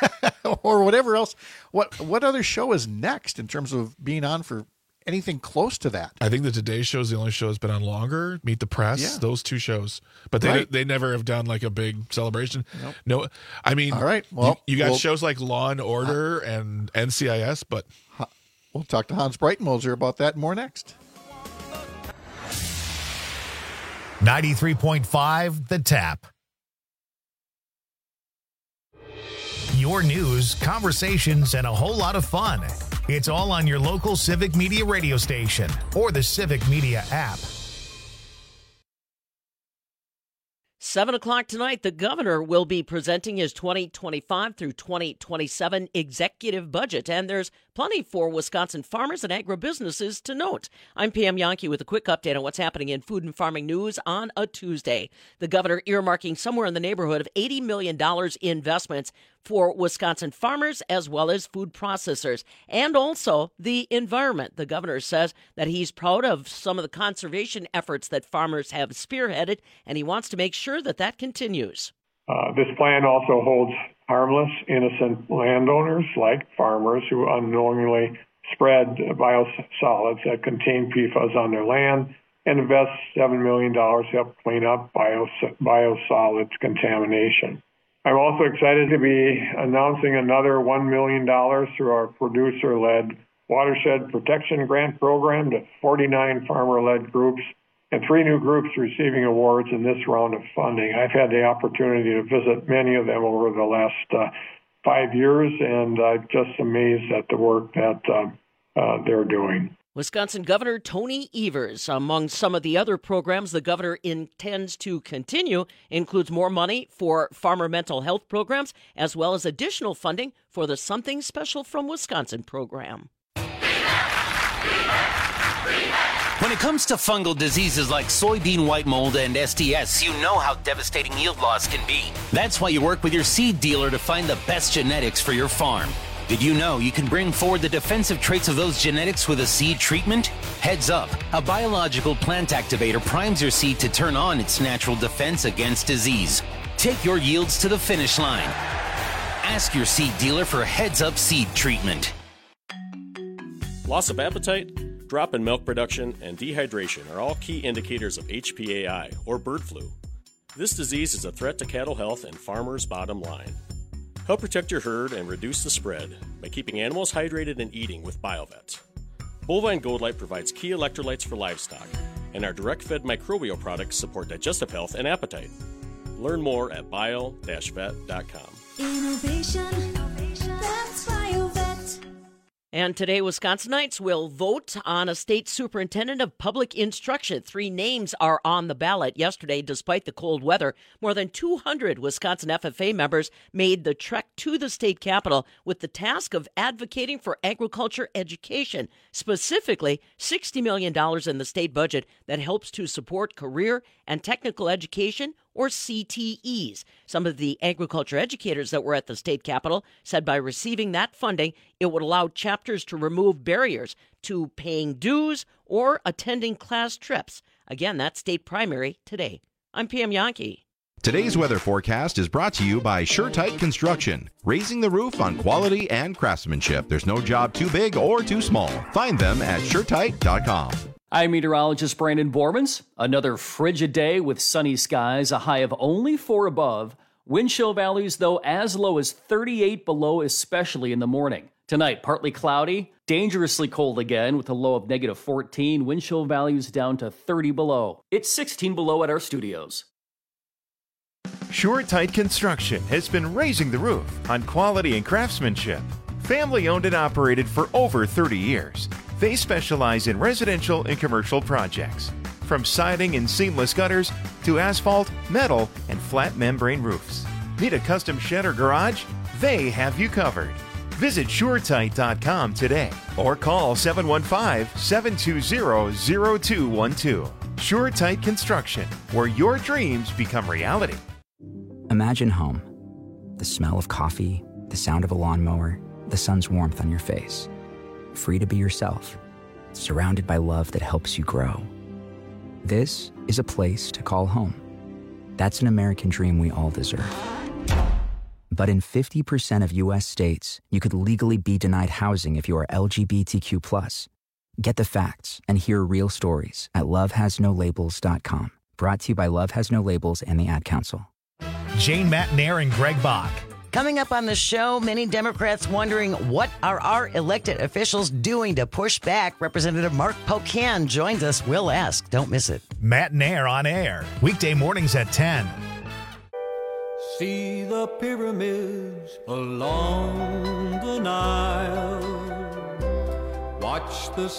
Or whatever else. What what other show is next in terms of being on for anything close to that? I think the Today Show is the only show that's been on longer. Meet the Press, Yeah. those two shows, but they Right. they never have done like a big celebration. Nope. No, I mean, All right, well, you, you got we'll- shows like Law and Order and N C I S, but We'll talk to Hans Breitenmoser about that more next. ninety-three point five The Tap. your news, conversations, and a whole lot of fun. It's all on your local Civic Media radio station or the Civic Media app. Seven o'clock tonight, the governor will be presenting his twenty twenty-five through twenty twenty-seven executive budget, and there's plenty for Wisconsin farmers and agribusinesses to note. I'm Pam Yonke with a quick update on what's happening in food and farming news on a Tuesday. The governor earmarking somewhere in the neighborhood of eighty million dollars investments for Wisconsin farmers as well as food processors, and also the environment. The governor says that he's proud of some of the conservation efforts that farmers have spearheaded, and he wants to make sure that that continues. Uh, this plan also holds harmless, innocent landowners like farmers who unknowingly spread biosolids that contain P FAS on their land and invest seven million dollars to help clean up bios- biosolids contamination. I'm also excited to be announcing another one million dollars through our producer-led Watershed Protection Grant Program to forty-nine farmer-led groups and three new groups receiving awards in this round of funding. I've had the opportunity to visit many of them over the last uh, five years, and I'm just amazed at the work that uh, uh, they're doing. Wisconsin Governor Tony Evers, among some of the other programs the governor intends to continue, includes more money for farmer mental health programs, as well as additional funding for the Something Special from Wisconsin program. When it comes to fungal diseases like soybean white mold and S T S, you know how devastating yield loss can be. That's why you work with your seed dealer to find the best genetics for your farm. Did you know you can bring forward the defensive traits of those genetics with a seed treatment? Heads up, a biological plant activator primes your seed to turn on its natural defense against disease. Take your yields to the finish line. Ask your seed dealer for Heads Up seed treatment. Loss of appetite, drop in milk production, and dehydration are all key indicators of H P A I, or bird flu. This disease is a threat to cattle health and farmers' bottom line. Help protect your herd and reduce the spread by keeping animals hydrated and eating with BioVet. Bovine Gold Light provides key electrolytes for livestock, and our direct-fed microbial products support digestive health and appetite. Learn more at bio dash vet dot com. Innovation, that's BioVet. And today, Wisconsinites will vote on a state superintendent of public instruction. Three names are on the ballot. Yesterday, despite the cold weather, more than two hundred Wisconsin F F A members made the trek to the state capitol with the task of advocating for agriculture education, specifically sixty million dollars in the state budget that helps to support career and technical education, or C T Es. Some of the agriculture educators that were at the state capitol said by receiving that funding, it would allow chapters to remove barriers to paying dues or attending class trips. Again, that's state primary today. I'm Pam Yonke. Today's weather forecast is brought to you by SureTight Construction, raising the roof on quality and craftsmanship. There's no job too big or too small. Find them at sure tight dot com. I'm meteorologist Brandon Bormans. Another frigid day with sunny skies, a high of only four above. Wind chill values, though, as low as thirty-eight below, especially in the morning. Tonight, partly cloudy, dangerously cold again with a low of negative fourteen. Wind chill values down to thirty below. It's sixteen below at our studios. SureTight Construction has been raising the roof on quality and craftsmanship. Family owned and operated for over thirty years. They specialize in residential and commercial projects, from siding and seamless gutters to asphalt, metal, and flat membrane roofs. Need a custom shed or garage? They have you covered. Visit sure tight dot com today or call seven one five, seven two zero, zero two one two. SureTight Construction, where your dreams become reality. Imagine home. The smell of coffee, the sound of a lawnmower, the sun's warmth on your face. Free to be yourself, surrounded by love that helps you grow. This is a place to call home. That's an American dream we all deserve. But in fifty percent of U S states, you could legally be denied housing if you are L G B T Q plus. Get the facts and hear real stories at love has no labels dot com. Brought to you by Love Has No Labels and the Ad Council. Jane Matnair and Greg Bach. Coming up on the show, many Democrats wondering what are our elected officials doing to push back. Representative Mark Pocan joins us. We'll ask. Don't miss it. Matnair on air, weekday mornings at ten. See the pyramids along the Nile. Watch the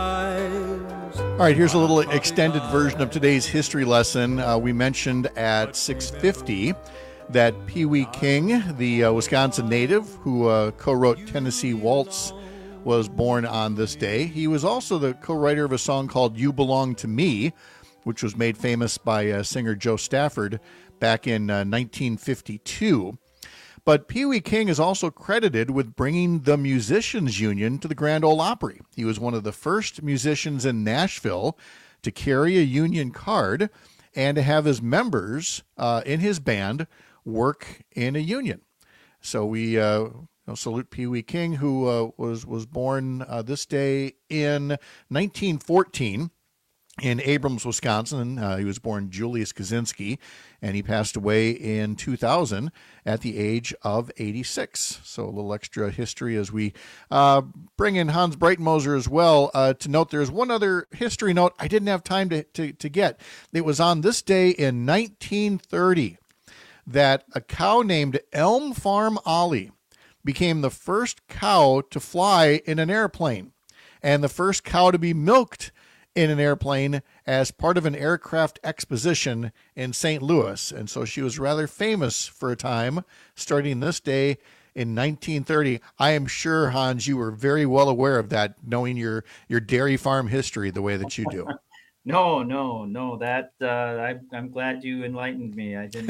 sunrise. All right, here's a little extended version of today's history lesson. Uh, we mentioned at six fifty that Pee Wee King, the uh, Wisconsin native who uh, co-wrote Tennessee Waltz, was born on this day. He was also the co-writer of a song called You Belong to Me, which was made famous by uh, singer Joe Stafford back in uh, nineteen fifty-two. But Pee Wee King is also credited with bringing the Musicians Union to the Grand Ole Opry. He was one of the first musicians in Nashville to carry a union card and to have his members uh, in his band work in a union. So we uh, you know, salute Pee Wee King, who uh, was, was born uh, this day in nineteen fourteen. In Abrams, Wisconsin. Uh, he was born Julius Kaczynski, and he passed away in two thousand at the age of eighty-six. So a little extra history as we uh, bring in Hans Breitenmoser as well. Uh, to note, there's one other history note I didn't have time to, to, to get. It was on this day in nineteen thirty that a cow named Elm Farm Ollie became the first cow to fly in an airplane and the first cow to be milked in an airplane as part of an aircraft exposition in Saint Louis. And so she was rather famous for a time, starting this day in nineteen thirty. I am sure, Hans, you were very well aware of that, knowing your, your dairy farm history the way that you do. No, no, no. That uh, I, I'm glad you enlightened me. I didn't.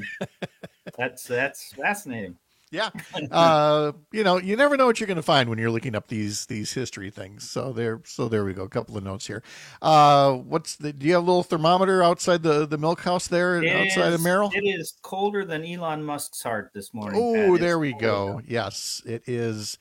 that's that's fascinating. Yeah. Uh, you know, you never know what you're going to find when you're looking up these these history things. So there, so there we go. A couple of notes here. Uh, what's the? Do you have a little thermometer outside the, the milk house there, It outside is- of Merrill? It is colder than Elon Musk's heart this morning. Oh, Pat. there It's we go. Yes, it is.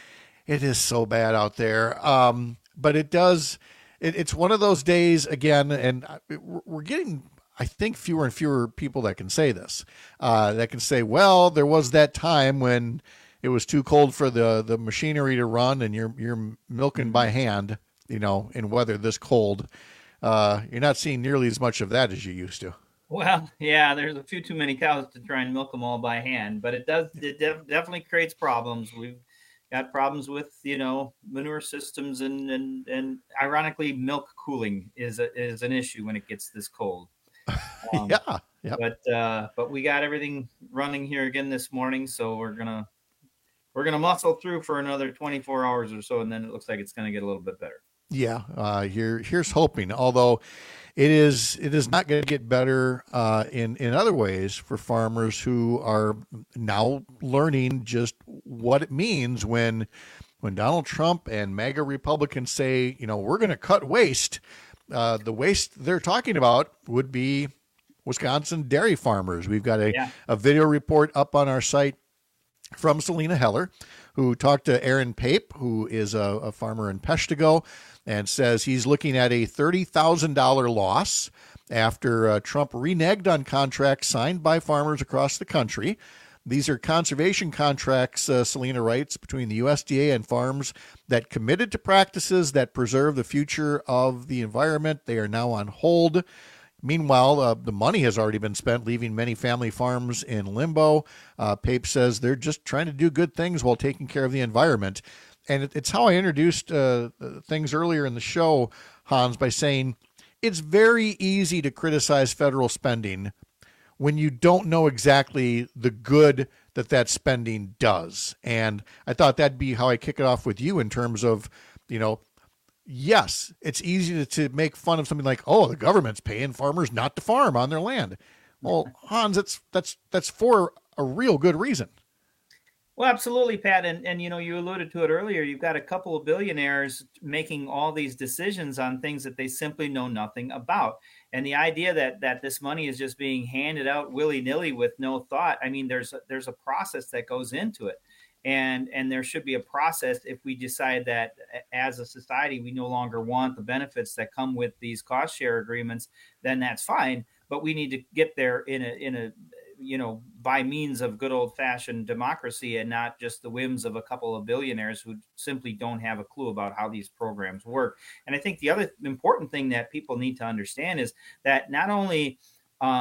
It is so bad out there. Um, but it does. It, it's one of those days again, and I- we're getting, I think, fewer and fewer people that can say this. Uh, that can say, well, there was that time when it was too cold for the, the machinery to run, and you're you're milking by hand, you know, in weather this cold. Uh, you're not seeing nearly as much of that as you used to. Well, yeah, there's a few too many cows to try and milk them all by hand, but it does it def- definitely creates problems. We've got problems with, you know, manure systems and and and ironically, milk cooling is a, is an issue when it gets this cold. Um, yeah, yeah. But uh, but we got everything running here again this morning, so we're gonna we're gonna muscle through for another twenty-four hours or so, and then it looks like it's gonna get a little bit better. Yeah, uh, here here's hoping. Although it is it is not going to get better uh, in in other ways for farmers who are now learning just what it means when when Donald Trump and MAGA Republicans say, you know, we're going to cut waste. Uh, the waste they're talking about would be Wisconsin dairy farmers. We've got a, Yeah. a video report up on our site from Selena Heller, who talked to Aaron Pape, who is a, a farmer in Peshtigo, and says he's looking at a thirty thousand dollars loss after uh, Trump reneged on contracts signed by farmers across the country. These are conservation contracts, uh, Selena writes, between the U S D A and farms that committed to practices that preserve the future of the environment. They are now on hold. Meanwhile, uh, the money has already been spent, leaving many family farms in limbo. Uh, Pape says they're just trying to do good things while taking care of the environment. And it, it's how I introduced uh, things earlier in the show, Hans, by saying it's very easy to criticize federal spending when you don't know exactly the good that that spending does. And I thought that'd be how I kick it off with you in terms of, you know, yes, it's easy to, to make fun of something like, oh, the government's paying farmers not to farm on their land. Well, Hans, that's that's that's for a real good reason. Well, absolutely, Pat. And, and, you know, you alluded to it earlier. You've got a couple of billionaires making all these decisions on things that they simply know nothing about. And the idea that that this money is just being handed out willy-nilly with no thought. I mean, there's a, there's a process that goes into it. And and there should be a process if we decide that as a society we no longer want the benefits that come with these cost share agreements, then that's fine. But we need to get there in a in a you know by means of good old fashioned democracy and not just the whims of a couple of billionaires who simply don't have a clue about how these programs work. And I think the other important thing that people need to understand is that not only um,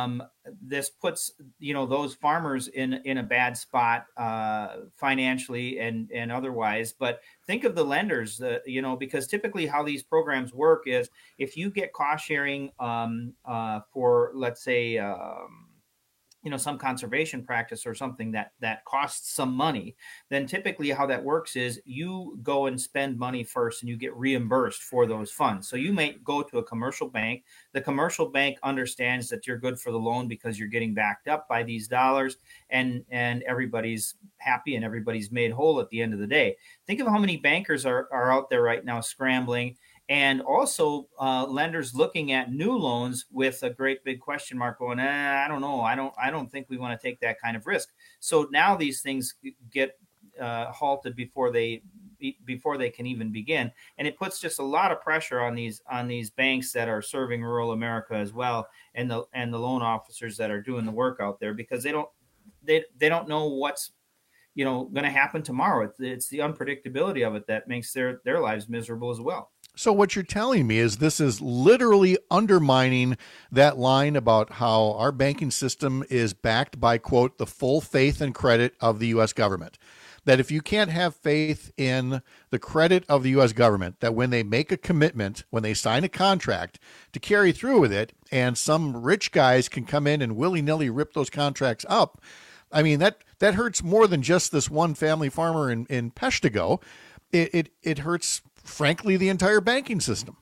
this puts, you know, those farmers in in a bad spot uh, financially and and otherwise. But think of the lenders, uh, you know, because typically how these programs work is if you get cost sharing um, uh, for, let's say, um, you know, some conservation practice or something that that costs some money, then typically how that works is you go and spend money first and you get reimbursed for those funds. So you may go to a commercial bank. The commercial bank understands that you're good for the loan because you're getting backed up by these dollars, and and everybody's happy and everybody's made whole at the end of the day. Think of how many bankers are, are out there right now scrambling, and also uh, lenders looking at new loans with a great big question mark going, eh, I don't know. I don't, I don't think we want to take that kind of risk. So now these things get uh, halted before they, before they can even begin. And it puts just a lot of pressure on these, on these banks that are serving rural America as well. And the, and the loan officers that are doing the work out there, because they don't, they, they don't know what's, you know, going to happen tomorrow. It's, it's the unpredictability of it that makes their, their lives miserable as well. So what you're telling me is this is literally undermining that line about how our banking system is backed by, quote, the full faith and credit of the U S government. That if you can't have faith in the credit of the U S government, that when they make a commitment, when they sign a contract to carry through with it, and some rich guys can come in and willy-nilly rip those contracts up, I mean, that, that hurts more than just this one family farmer in, in Peshtigo. It, it, it hurts, frankly, the entire banking system.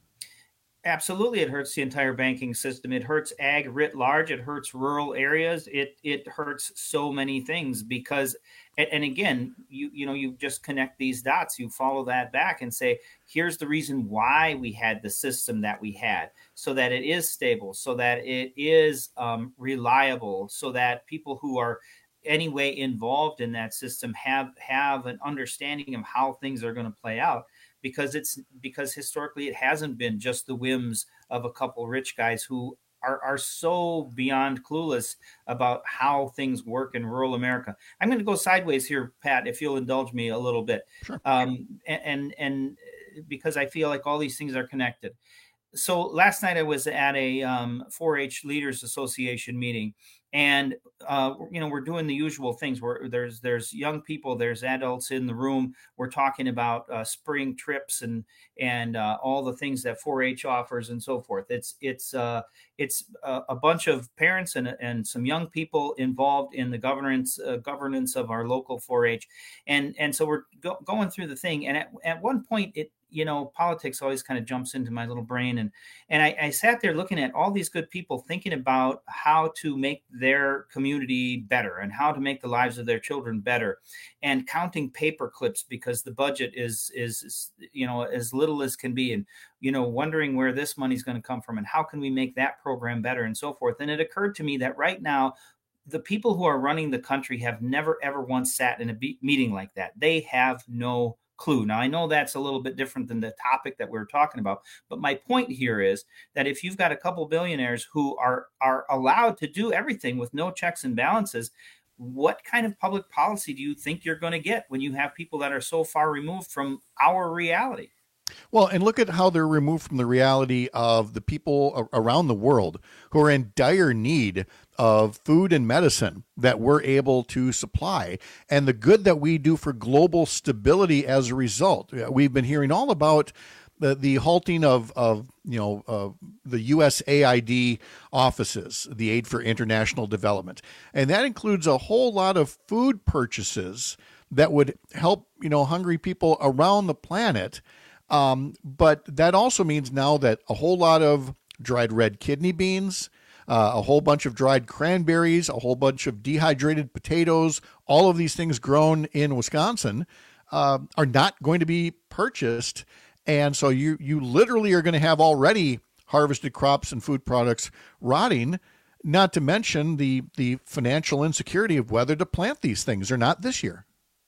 Absolutely. It hurts the entire banking system. It hurts ag writ large. It hurts rural areas. It it hurts so many things because, and, and again, you you know, you just connect these dots, you follow that back and say, here's the reason why we had the system that we had, so that it is stable, so that it is um, reliable, so that people who are anyway involved in that system have have an understanding of how things are going to play out, because it's because historically it hasn't been just the whims of a couple rich guys who are are so beyond clueless about how things work in rural America. I'm going to go sideways here, Pat, if you'll indulge me a little bit. Sure. Um, and, and and because I feel like all these things are connected. So last night I was at a um, four H Leaders Association meeting, and uh, you know, we're doing the usual things where there's there's young people, there's adults in the room. We're talking about uh, spring trips and and uh, all the things that four H offers and so forth. It's it's uh, it's a, a bunch of parents and and some young people involved in the governance uh, governance of our local four H, and and so we're go- going through the thing. And at, at one point, it you know, politics always kind of jumps into my little brain. And, and I, I sat there looking at all these good people thinking about how to make their community better and how to make the lives of their children better, and counting paper clips because the budget is, is, is you know, as little as can be, and, you know, wondering where this money's going to come from and how can we make that program better and so forth. And it occurred to me that right now, the people who are running the country have never, ever once sat in a be- meeting like that. They have no clue. Now, I know that's a little bit different than the topic that we're talking about, but my point here is that if you've got a couple billionaires who are are allowed to do everything with no checks and balances, what kind of public policy do you think you're going to get when you have people that are so far removed from our reality? Well, and look at how they're removed from the reality of the people around the world who are in dire need of food and medicine that we're able to supply, and the good that we do for global stability as a result. We've been hearing all about the, the halting of, of you know, uh, the U S A I D offices, the Aid for International Development, and that includes a whole lot of food purchases that would help, you know, hungry people around the planet. Um, but that also means now that a whole lot of dried red kidney beans, uh, a whole bunch of dried cranberries, a whole bunch of dehydrated potatoes, all of these things grown in Wisconsin uh, are not going to be purchased. And so you you literally are going to have already harvested crops and food products rotting, not to mention the, the financial insecurity of whether to plant these things or not this year.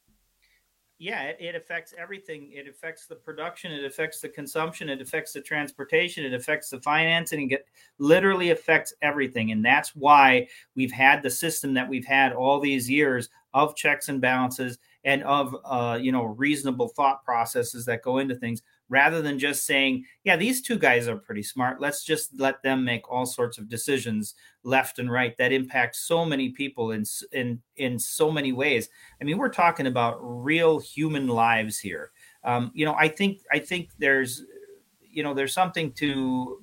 Yeah, it, it affects everything. It affects the production. It affects the consumption. It affects the transportation. It affects the financing. It literally affects everything. And that's why we've had the system that we've had all these years of checks and balances and of, uh, you know, reasonable thought processes that go into things, rather than just saying, yeah, these two guys are pretty smart. Let's just let them make all sorts of decisions left and right that impact so many people in in in so many ways. I mean, we're talking about real human lives here. Um, you know, I think I think there's, you know, there's something to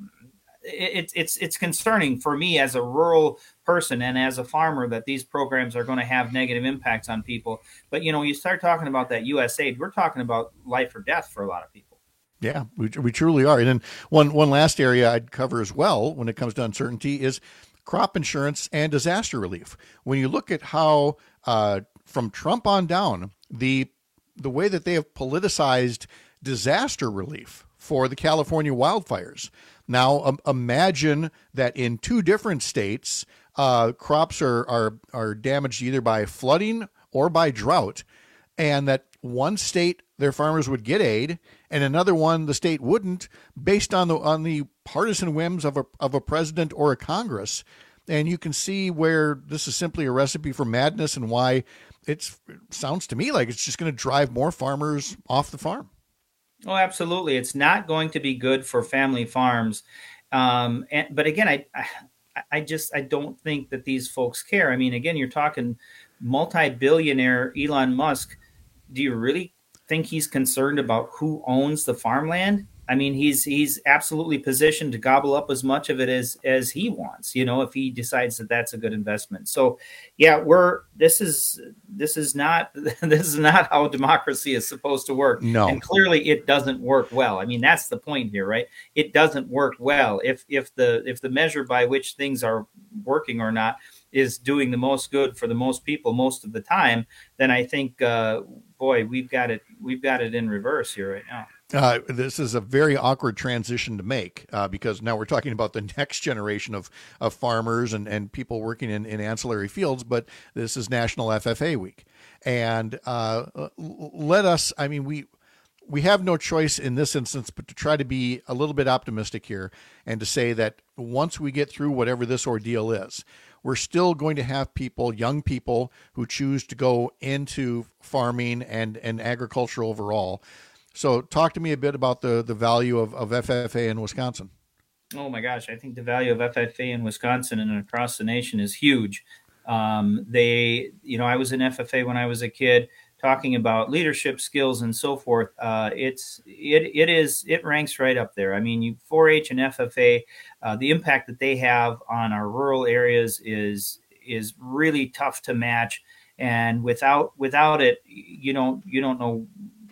it, it's it's concerning for me as a rural person and as a farmer that these programs are going to have negative impacts on people. But, you know, you start talking about that U S A I D, we're talking about life or death for a lot of people. Yeah, we, we truly are. And then one, one last area I'd cover as well when it comes to uncertainty is crop insurance and disaster relief. When you look at how uh, from Trump on down, the the way that they have politicized disaster relief for the California wildfires. Now, um, imagine that in two different states, uh, crops are, are, are damaged either by flooding or by drought, and that one state, their farmers would get aid, and another one, the state wouldn't, based on the on the partisan whims of a of a president or a Congress. And you can see where this is simply a recipe for madness, and why it's, it sounds to me like it's just going to drive more farmers off the farm. Oh, absolutely. It's not going to be good for family farms. Um, and, but again, I, I, I just, I don't think that these folks care. I mean, again, you're talking multi-billionaire Elon Musk. Do you really think he's concerned about who owns the farmland? I mean, he's he's absolutely positioned to gobble up as much of it as as he wants, you know, if he decides that that's a good investment. So, yeah, we're this is this is not this is not how democracy is supposed to work. No. And clearly it doesn't work well. I mean, that's the point here, right? It doesn't work well. If if the if the measure by which things are working or not is doing the most good for the most people most of the time, then I think, uh, boy, we've got it we've got it in reverse here right now. Uh, this is a very awkward transition to make uh, because now we're talking about the next generation of, of farmers and, and people working in, in ancillary fields, but this is National F F A Week. And uh, let us, I mean, we we have no choice in this instance but to try to be a little bit optimistic here and to say that once we get through whatever this ordeal is, we're still going to have people, young people, who choose to go into farming and, and agriculture overall. So talk to me a bit about the, the value of, of F F A in Wisconsin. Oh, my gosh. I think the value of F F A in Wisconsin and across the nation is huge. Um, they, you know, I was in F F A when I was a kid, talking about leadership skills and so forth. Uh, it's it it is it ranks right up there. I mean, you four H and F F A, uh, the impact that they have on our rural areas is is really tough to match. And without without it, you know, you don't know.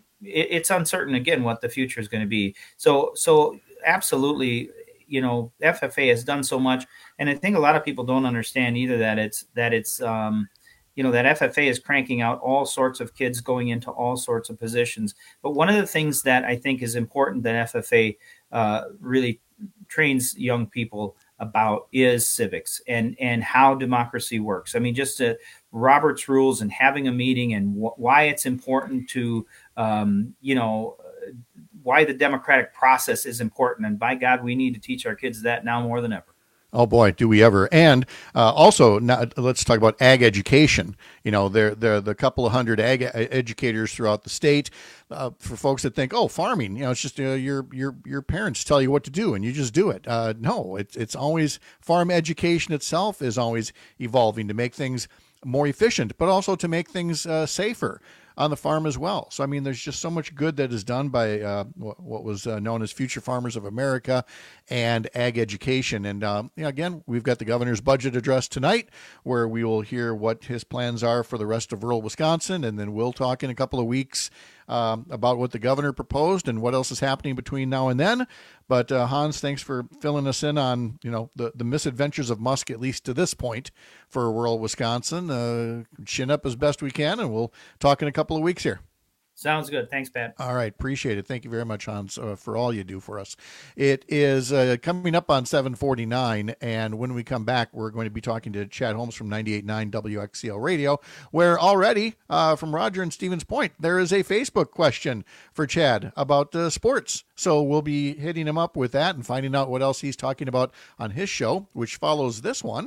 It's uncertain again what the future is going to be. So, so absolutely, you know, F F A has done so much, and I think a lot of people don't understand either that it's that it's, um, you know, that F F A is cranking out all sorts of kids going into all sorts of positions. But one of the things that I think is important that F F A uh, really trains young people about is civics and and how democracy works. I mean, just uh, Robert's rules and having a meeting and wh- why it's important to, um, you know, uh, why the democratic process is important. And by God, we need to teach our kids that now more than ever. Oh boy, do we ever! And uh, also, now, let's talk about ag education. You know, there, there, the couple of hundred ag educators throughout the state. Uh, for folks that think, oh, farming, you know, it's just uh, your your your parents tell you what to do and you just do it. Uh, no, it's it's always farm education itself is always evolving to make things more efficient, but also to make things uh, safer on the farm as well. So, I mean, there's just so much good that is done by uh, what, what was uh, known as Future Farmers of America and ag education. And um, you know, again, we've got the governor's budget address tonight where we will hear what his plans are for the rest of rural Wisconsin. And then we'll talk in a couple of weeks um, about what the governor proposed and what else is happening between now and then. But uh, Hans, thanks for filling us in on, you know, the, the misadventures of Musk, at least to this point, for rural Wisconsin. Uh, chin up as best we can, and we'll talk in a couple of weeks here. Sounds good. Thanks, Pat. All right. Appreciate it. Thank you very much, Hans, uh, for all you do for us. It is uh, coming up on seven forty-nine, and when we come back, we're going to be talking to Chad Holmes from ninety-eight point nine W X C L Radio, where already uh, from Roger and Stevens Point, there is a Facebook question for Chad about uh, sports. So we'll be hitting him up with that and finding out what else he's talking about on his show, which follows this one.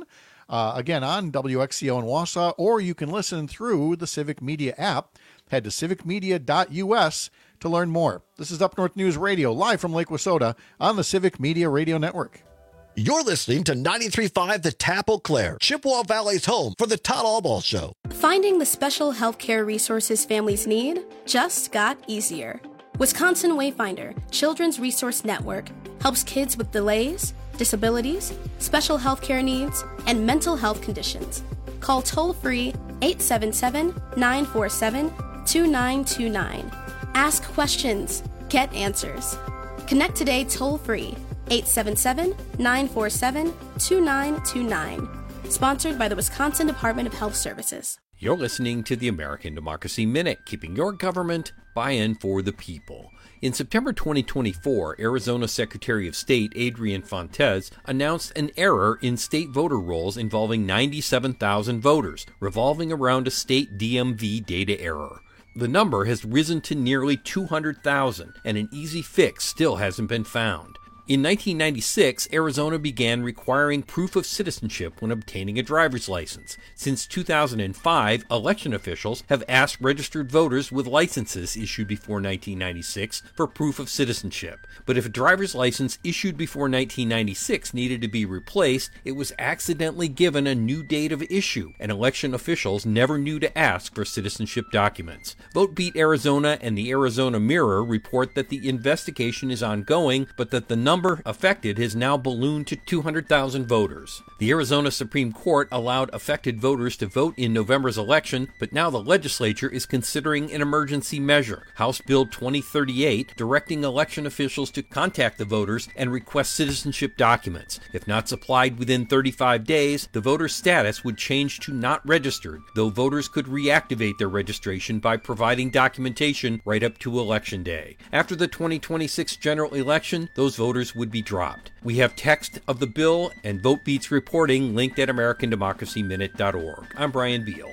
uh, again, on W X C O in Wausau, or you can listen through the Civic Media app. Head to civic media dot U S to learn more. This is Up North News Radio, live from Lake Wissota on the Civic Media Radio Network. You're listening to ninety-three point five The Tap Eau Claire, Chippewa Valley's home for the Todd Allball Show. Finding the special healthcare resources families need just got easier. Wisconsin Wayfinder Children's Resource Network helps kids with delays, disabilities, special healthcare needs, and mental health conditions. Call toll-free eight seven seven, nine four seven, two nine two nine. Ask questions. Get answers. Connect today toll-free eight seven seven, nine four seven, two nine two nine. Sponsored by the Wisconsin Department of Health Services. You're listening to the American Democracy Minute, keeping your government by-in for the people. In September twenty twenty-four, Arizona Secretary of State Adrian Fontes announced an error in state voter rolls involving ninety-seven thousand voters, revolving around a state D M V data error. The number has risen to nearly two hundred thousand, and an easy fix still hasn't been found. In nineteen ninety-six, Arizona began requiring proof of citizenship when obtaining a driver's license. Since two thousand five, election officials have asked registered voters with licenses issued before nineteen ninety-six for proof of citizenship. But if a driver's license issued before nineteen ninety-six needed to be replaced, it was accidentally given a new date of issue, and election officials never knew to ask for citizenship documents. VoteBeat Arizona and the Arizona Mirror report that the investigation is ongoing, but that the number number affected has now ballooned to two hundred thousand voters. The Arizona Supreme Court allowed affected voters to vote in November's election, but now the legislature is considering an emergency measure, House Bill twenty thirty-eight, directing election officials to contact the voters and request citizenship documents. If not supplied within thirty-five days, the voter's status would change to not registered, though voters could reactivate their registration by providing documentation right up to Election Day. After the twenty twenty-six general election, those voters would be dropped. We have text of the bill and VoteBeat's reporting linked at american democracy minute dot org. I'm Brian Beal.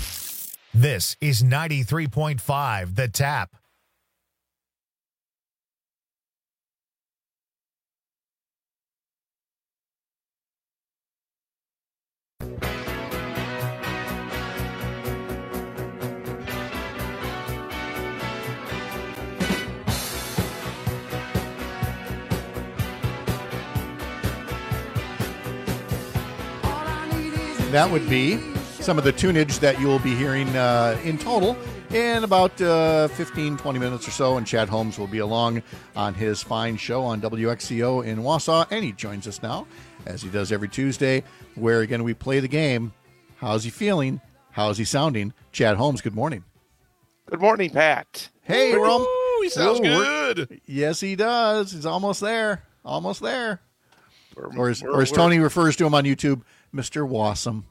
This is ninety-three point five The Tap. That would be some of the tunage that you'll be hearing uh, in total in about uh, fifteen, twenty minutes or so. And Chad Holmes will be along on his fine show on W X C O in Wausau. And he joins us now, as he does every Tuesday, where, again, we play the game. How's he feeling? How's he sounding? Chad Holmes, good morning. Good morning, Pat. Hey, we're all... He sounds Ooh, good. Yes, he does. He's almost there. Almost there. We're, or as, we're, or as Tony refers to him on YouTube, Mister Wassum.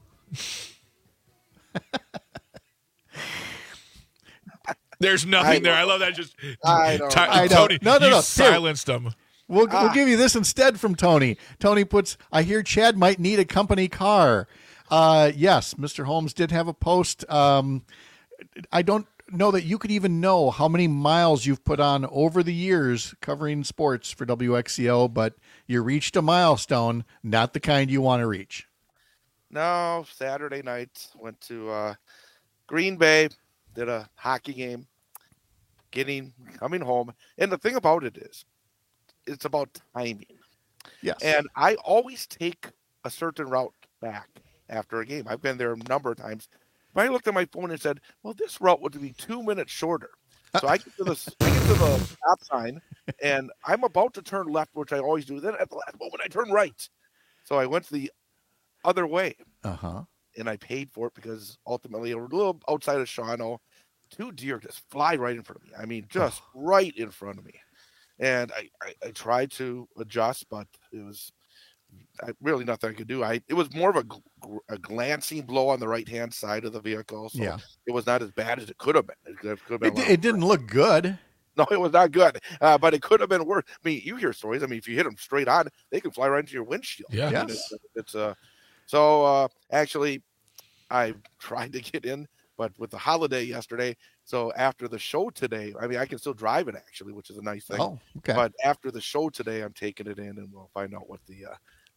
There's nothing I there. I love that. Just I know. T- I know. Tony, no, no, you no. silenced him. We'll, Ah. we'll give you this instead from Tony. Tony puts, I hear Chad might need a company car. Uh, yes, Mister Holmes did have a post. Um, I don't know that you could even know how many miles you've put on over the years covering sports for W X C O, but you reached a milestone, not the kind you want to reach. No, Saturday night, went to uh, Green Bay, did a hockey game, getting, coming home. And the thing about it is, it's about timing. Yes. And I always take a certain route back after a game. I've been there a number of times. But I looked at my phone and said, well, this route would be two minutes shorter. So I get to the, I get to the stop sign, and I'm about to turn left, which I always do. Then at the last moment, I turn right. So I went the other way. Uh-huh. And I paid for it because ultimately, a little outside of Shawano, two deer just fly right in front of me. I mean, just oh. right in front of me. And I, I, I tried to adjust, but it was I, really nothing I could do. I It was more of a, a glancing blow on the right-hand side of the vehicle. So yeah. It was not as bad as it could have been. It, could have been it, it didn't look good. No, it was not good, uh, but it could have been worse. I mean, you hear stories. I mean, if you hit them straight on, they can fly right into your windshield. Yeah. I mean, Yes. It's, it's uh, so uh, actually, I tried to get in, but with the holiday yesterday, so after the show today, I mean, I can still drive it actually, which is a nice thing. Oh, okay. But after the show today, I'm taking it in, and we'll find out what the uh,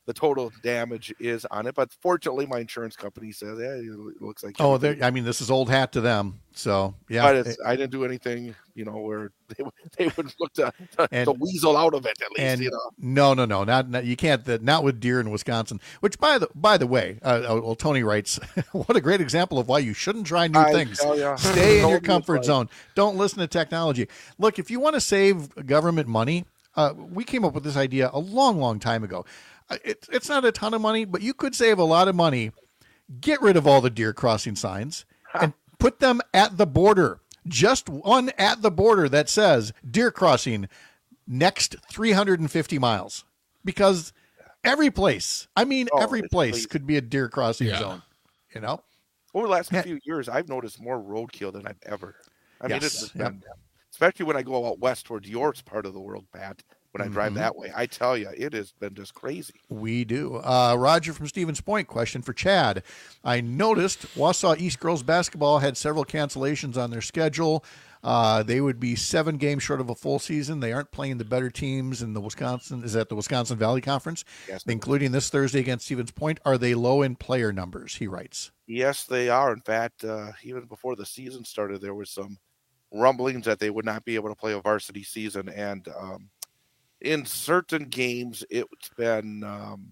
the total damage is on it. But fortunately, my insurance company says, yeah, it looks like. Oh, I mean, this is old hat to them. So, yeah. But it's, I didn't do anything, you know, where they, they would look to, to, and, to weasel out of it, at least, and you know. No, no, no. Not, not you can't. Not with deer in Wisconsin, which, by the by the way, uh, well, Tony writes, what a great example of why you shouldn't try new I things. tell ya. Stay in Don't your do comfort it. zone. Don't listen to technology. Look, if you want to save government money, uh, we came up with this idea a long, long time ago. Uh, it, it's not a ton of money, but you could save a lot of money. Get rid of all the deer crossing signs and put them at the border. Just one at the border that says deer crossing next three hundred fifty miles. Because every place, I mean, Oh, every it's place crazy. could be a deer crossing Yeah. zone, you know? Over the last few years, I've noticed more roadkill than I've ever. I mean, Yes, it's yep. been, especially when I go out west towards your part of the world, Pat, when I drive Mhm. that way. I tell you, it has been just crazy. We do. Uh, Roger from Stevens Point, question for Chad. I noticed Wausau East girls basketball had several cancellations on their schedule. Uh, they would be seven games short of a full season. They aren't playing the better teams in the Wisconsin, is that the Wisconsin Valley Conference, Yes. including this Thursday against Stevens Point. Are they low in player numbers? He writes. Yes, they are. In fact, uh, even before the season started, there was some rumblings that they would not be able to play a varsity season. And um, in certain games, it's been um,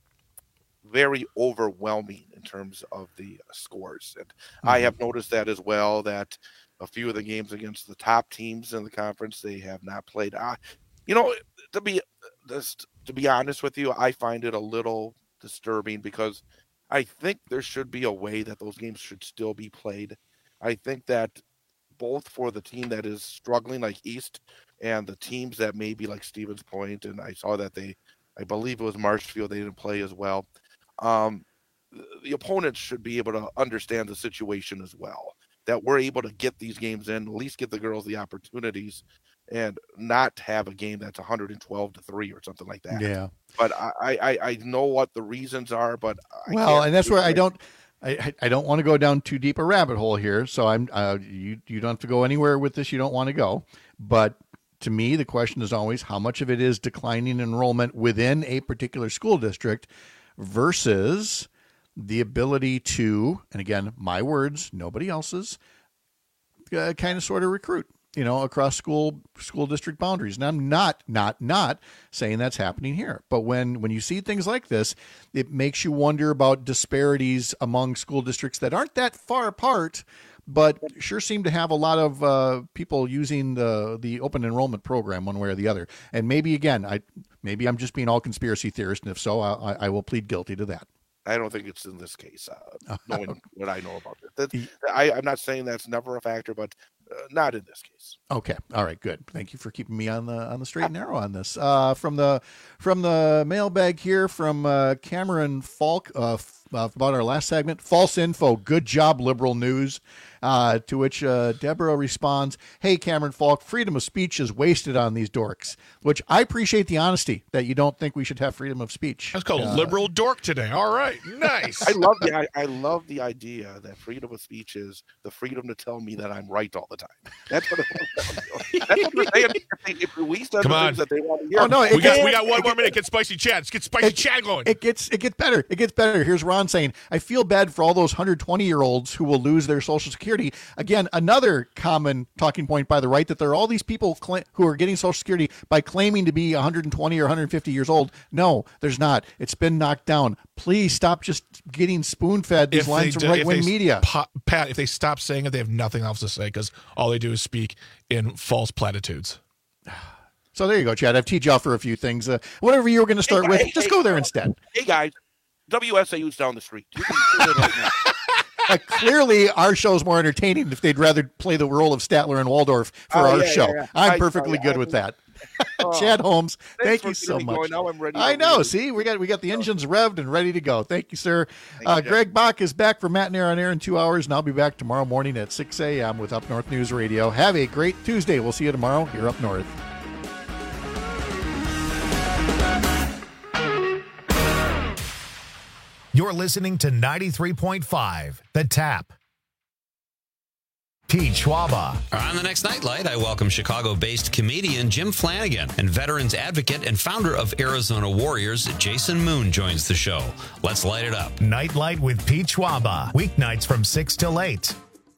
very overwhelming in terms of the scores. And I have noticed that as well, that a few of the games against the top teams in the conference, they have not played. Uh, you know, to be just to be honest with you, I find it a little disturbing because I think there should be a way that those games should still be played. I think that both for the team that is struggling like East and the teams that may be like Stevens Point, and I saw that they, I believe it was Marshfield, they didn't play as well. Um, the opponents should be able to understand the situation as well, that we're able to get these games in, at least get the girls the opportunities, and not have a game that's one hundred twelve to three or something like that. Yeah. But I, I, I know what the reasons are, but I Well, can't and that's do where I it. don't, I, I don't want to go down too deep a rabbit hole here. So I'm, uh, you, you don't have to go anywhere with this you don't want to go. But to me, the question is always how much of it is declining enrollment within a particular school district versus the ability to, and again, my words, nobody else's, uh, kind of sort of recruit, you know, across school school district boundaries. And I'm not, not, not saying that's happening here. But when, when you see things like this, it makes you wonder about disparities among school districts that aren't that far apart, but sure seem to have a lot of uh, people using the the open enrollment program one way or the other. And maybe, again, I maybe I'm just being all conspiracy theorist, and if so, I, I will plead guilty to that. I don't think it's in this case, uh, knowing what I know about it. That, I, I'm not saying that's never a factor, but uh, not in this case. Okay. All right. Good. Thank you for keeping me on the on the straight and narrow on this. Uh, from the from the mailbag here from uh, Cameron Falk uh, f- uh, about our last segment. False info. Good job, liberal news. Uh, to which uh, Deborah responds, "Hey, Cameron Falk, freedom of speech is wasted on these dorks." Which I appreciate the honesty that you don't think we should have freedom of speech. That's called Uh, liberal dork today. All right, nice. I love the I, I love the idea that freedom of speech is the freedom to tell me that I'm right all the time. That's what, that's what we're saying. If, if we said Come the on. things that they want to hear, Oh, no, we it got gets- we got one it more gets- minute. Get spicy chat. Let's get spicy It- chat going. It gets it gets better. It gets better. Here's Ron saying, "I feel bad for all those one hundred twenty year olds who will lose their Social Security." Again, another common talking point by the right, that there are all these people cla- who are getting Social Security by claiming to be one hundred twenty or one hundred fifty years old. No, there's not. It's been knocked down. Please stop just getting spoon fed these If lines they from do- right if wing they media. pa- Pat, if they stop saying it, they have nothing else to say because all they do is speak in false platitudes. So there you go, Chad. I've teed you off for a few things. Uh, whatever you were going to start Hey, with, hey, just hey, go there uh, instead. Hey guys, W S A U's down the street. You can tune in right now. Uh, clearly, our show's more entertaining if they'd rather play the role of Statler and Waldorf for Oh, our yeah, yeah, show. yeah. I'm I- perfectly I- good I- with that. Oh, Chad Holmes, thanks thank for you so getting me much. going. Now I'm ready to I know. read. See, we got we got the engines revved and ready to go. Thank you, sir. Thank Uh, you, Jeff. Greg Bach is back for Matt and Air on Air in two hours, and I'll be back tomorrow morning at six a.m. with Up North News Radio. Have a great Tuesday. We'll see you tomorrow here up north. You're listening to ninety-three point five The Tap. Pete Schwaba. On the next Nightlight, I welcome Chicago-based comedian Jim Flanagan and veterans advocate and founder of Arizona Warriors, Jason Moon, joins the show. Let's light it up. Nightlight with Pete Schwaba. Weeknights from six till eight.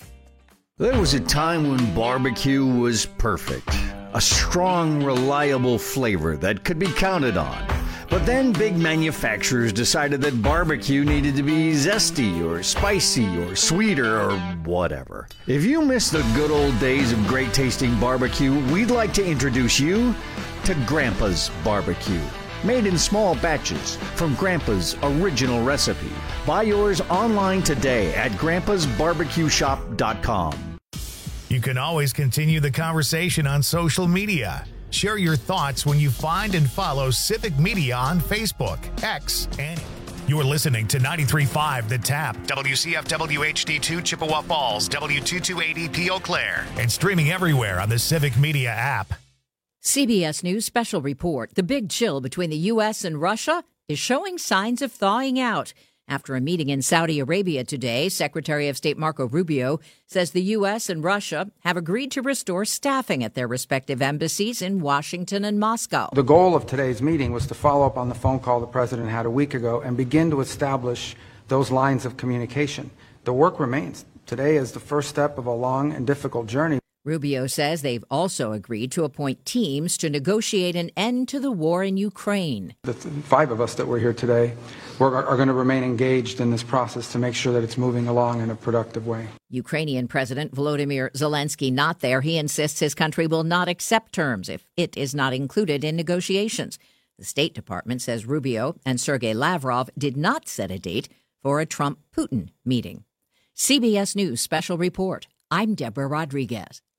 There was a time when barbecue was perfect. A strong, reliable flavor that could be counted on. But then big manufacturers decided that barbecue needed to be zesty or spicy or sweeter or whatever. If you miss the good old days of great tasting barbecue, we'd like to introduce you to Grandpa's Barbecue. Made in small batches from Grandpa's original recipe. Buy yours online today at grandpas barbecue shop dot com. You can always continue the conversation on social media. Share your thoughts when you find and follow Civic Media on Facebook, X, and you're listening to ninety-three point five The Tap, W C F W H D two Chippewa Falls, W two two eight E P Eau Claire, and streaming everywhere on the Civic Media app. C B S News special report. The big chill between the U S and Russia is showing signs of thawing out. After a meeting in Saudi Arabia today, Secretary of State Marco Rubio says the U S and Russia have agreed to restore staffing at their respective embassies in Washington and Moscow. The goal of today's meeting was to follow up on the phone call the president had a week ago and begin to establish those lines of communication. The work remains. Today is the first step of a long and difficult journey. Rubio says they've also agreed to appoint teams to negotiate an end to the war in Ukraine. The five of us that were here today we're, are going to remain engaged in this process to make sure that it's moving along in a productive way. Ukrainian President Volodymyr Zelensky not there. He insists his country will not accept terms if it is not included in negotiations. The State Department says Rubio and Sergei Lavrov did not set a date for a Trump-Putin meeting. C B S News special report. I'm Deborah Rodriguez.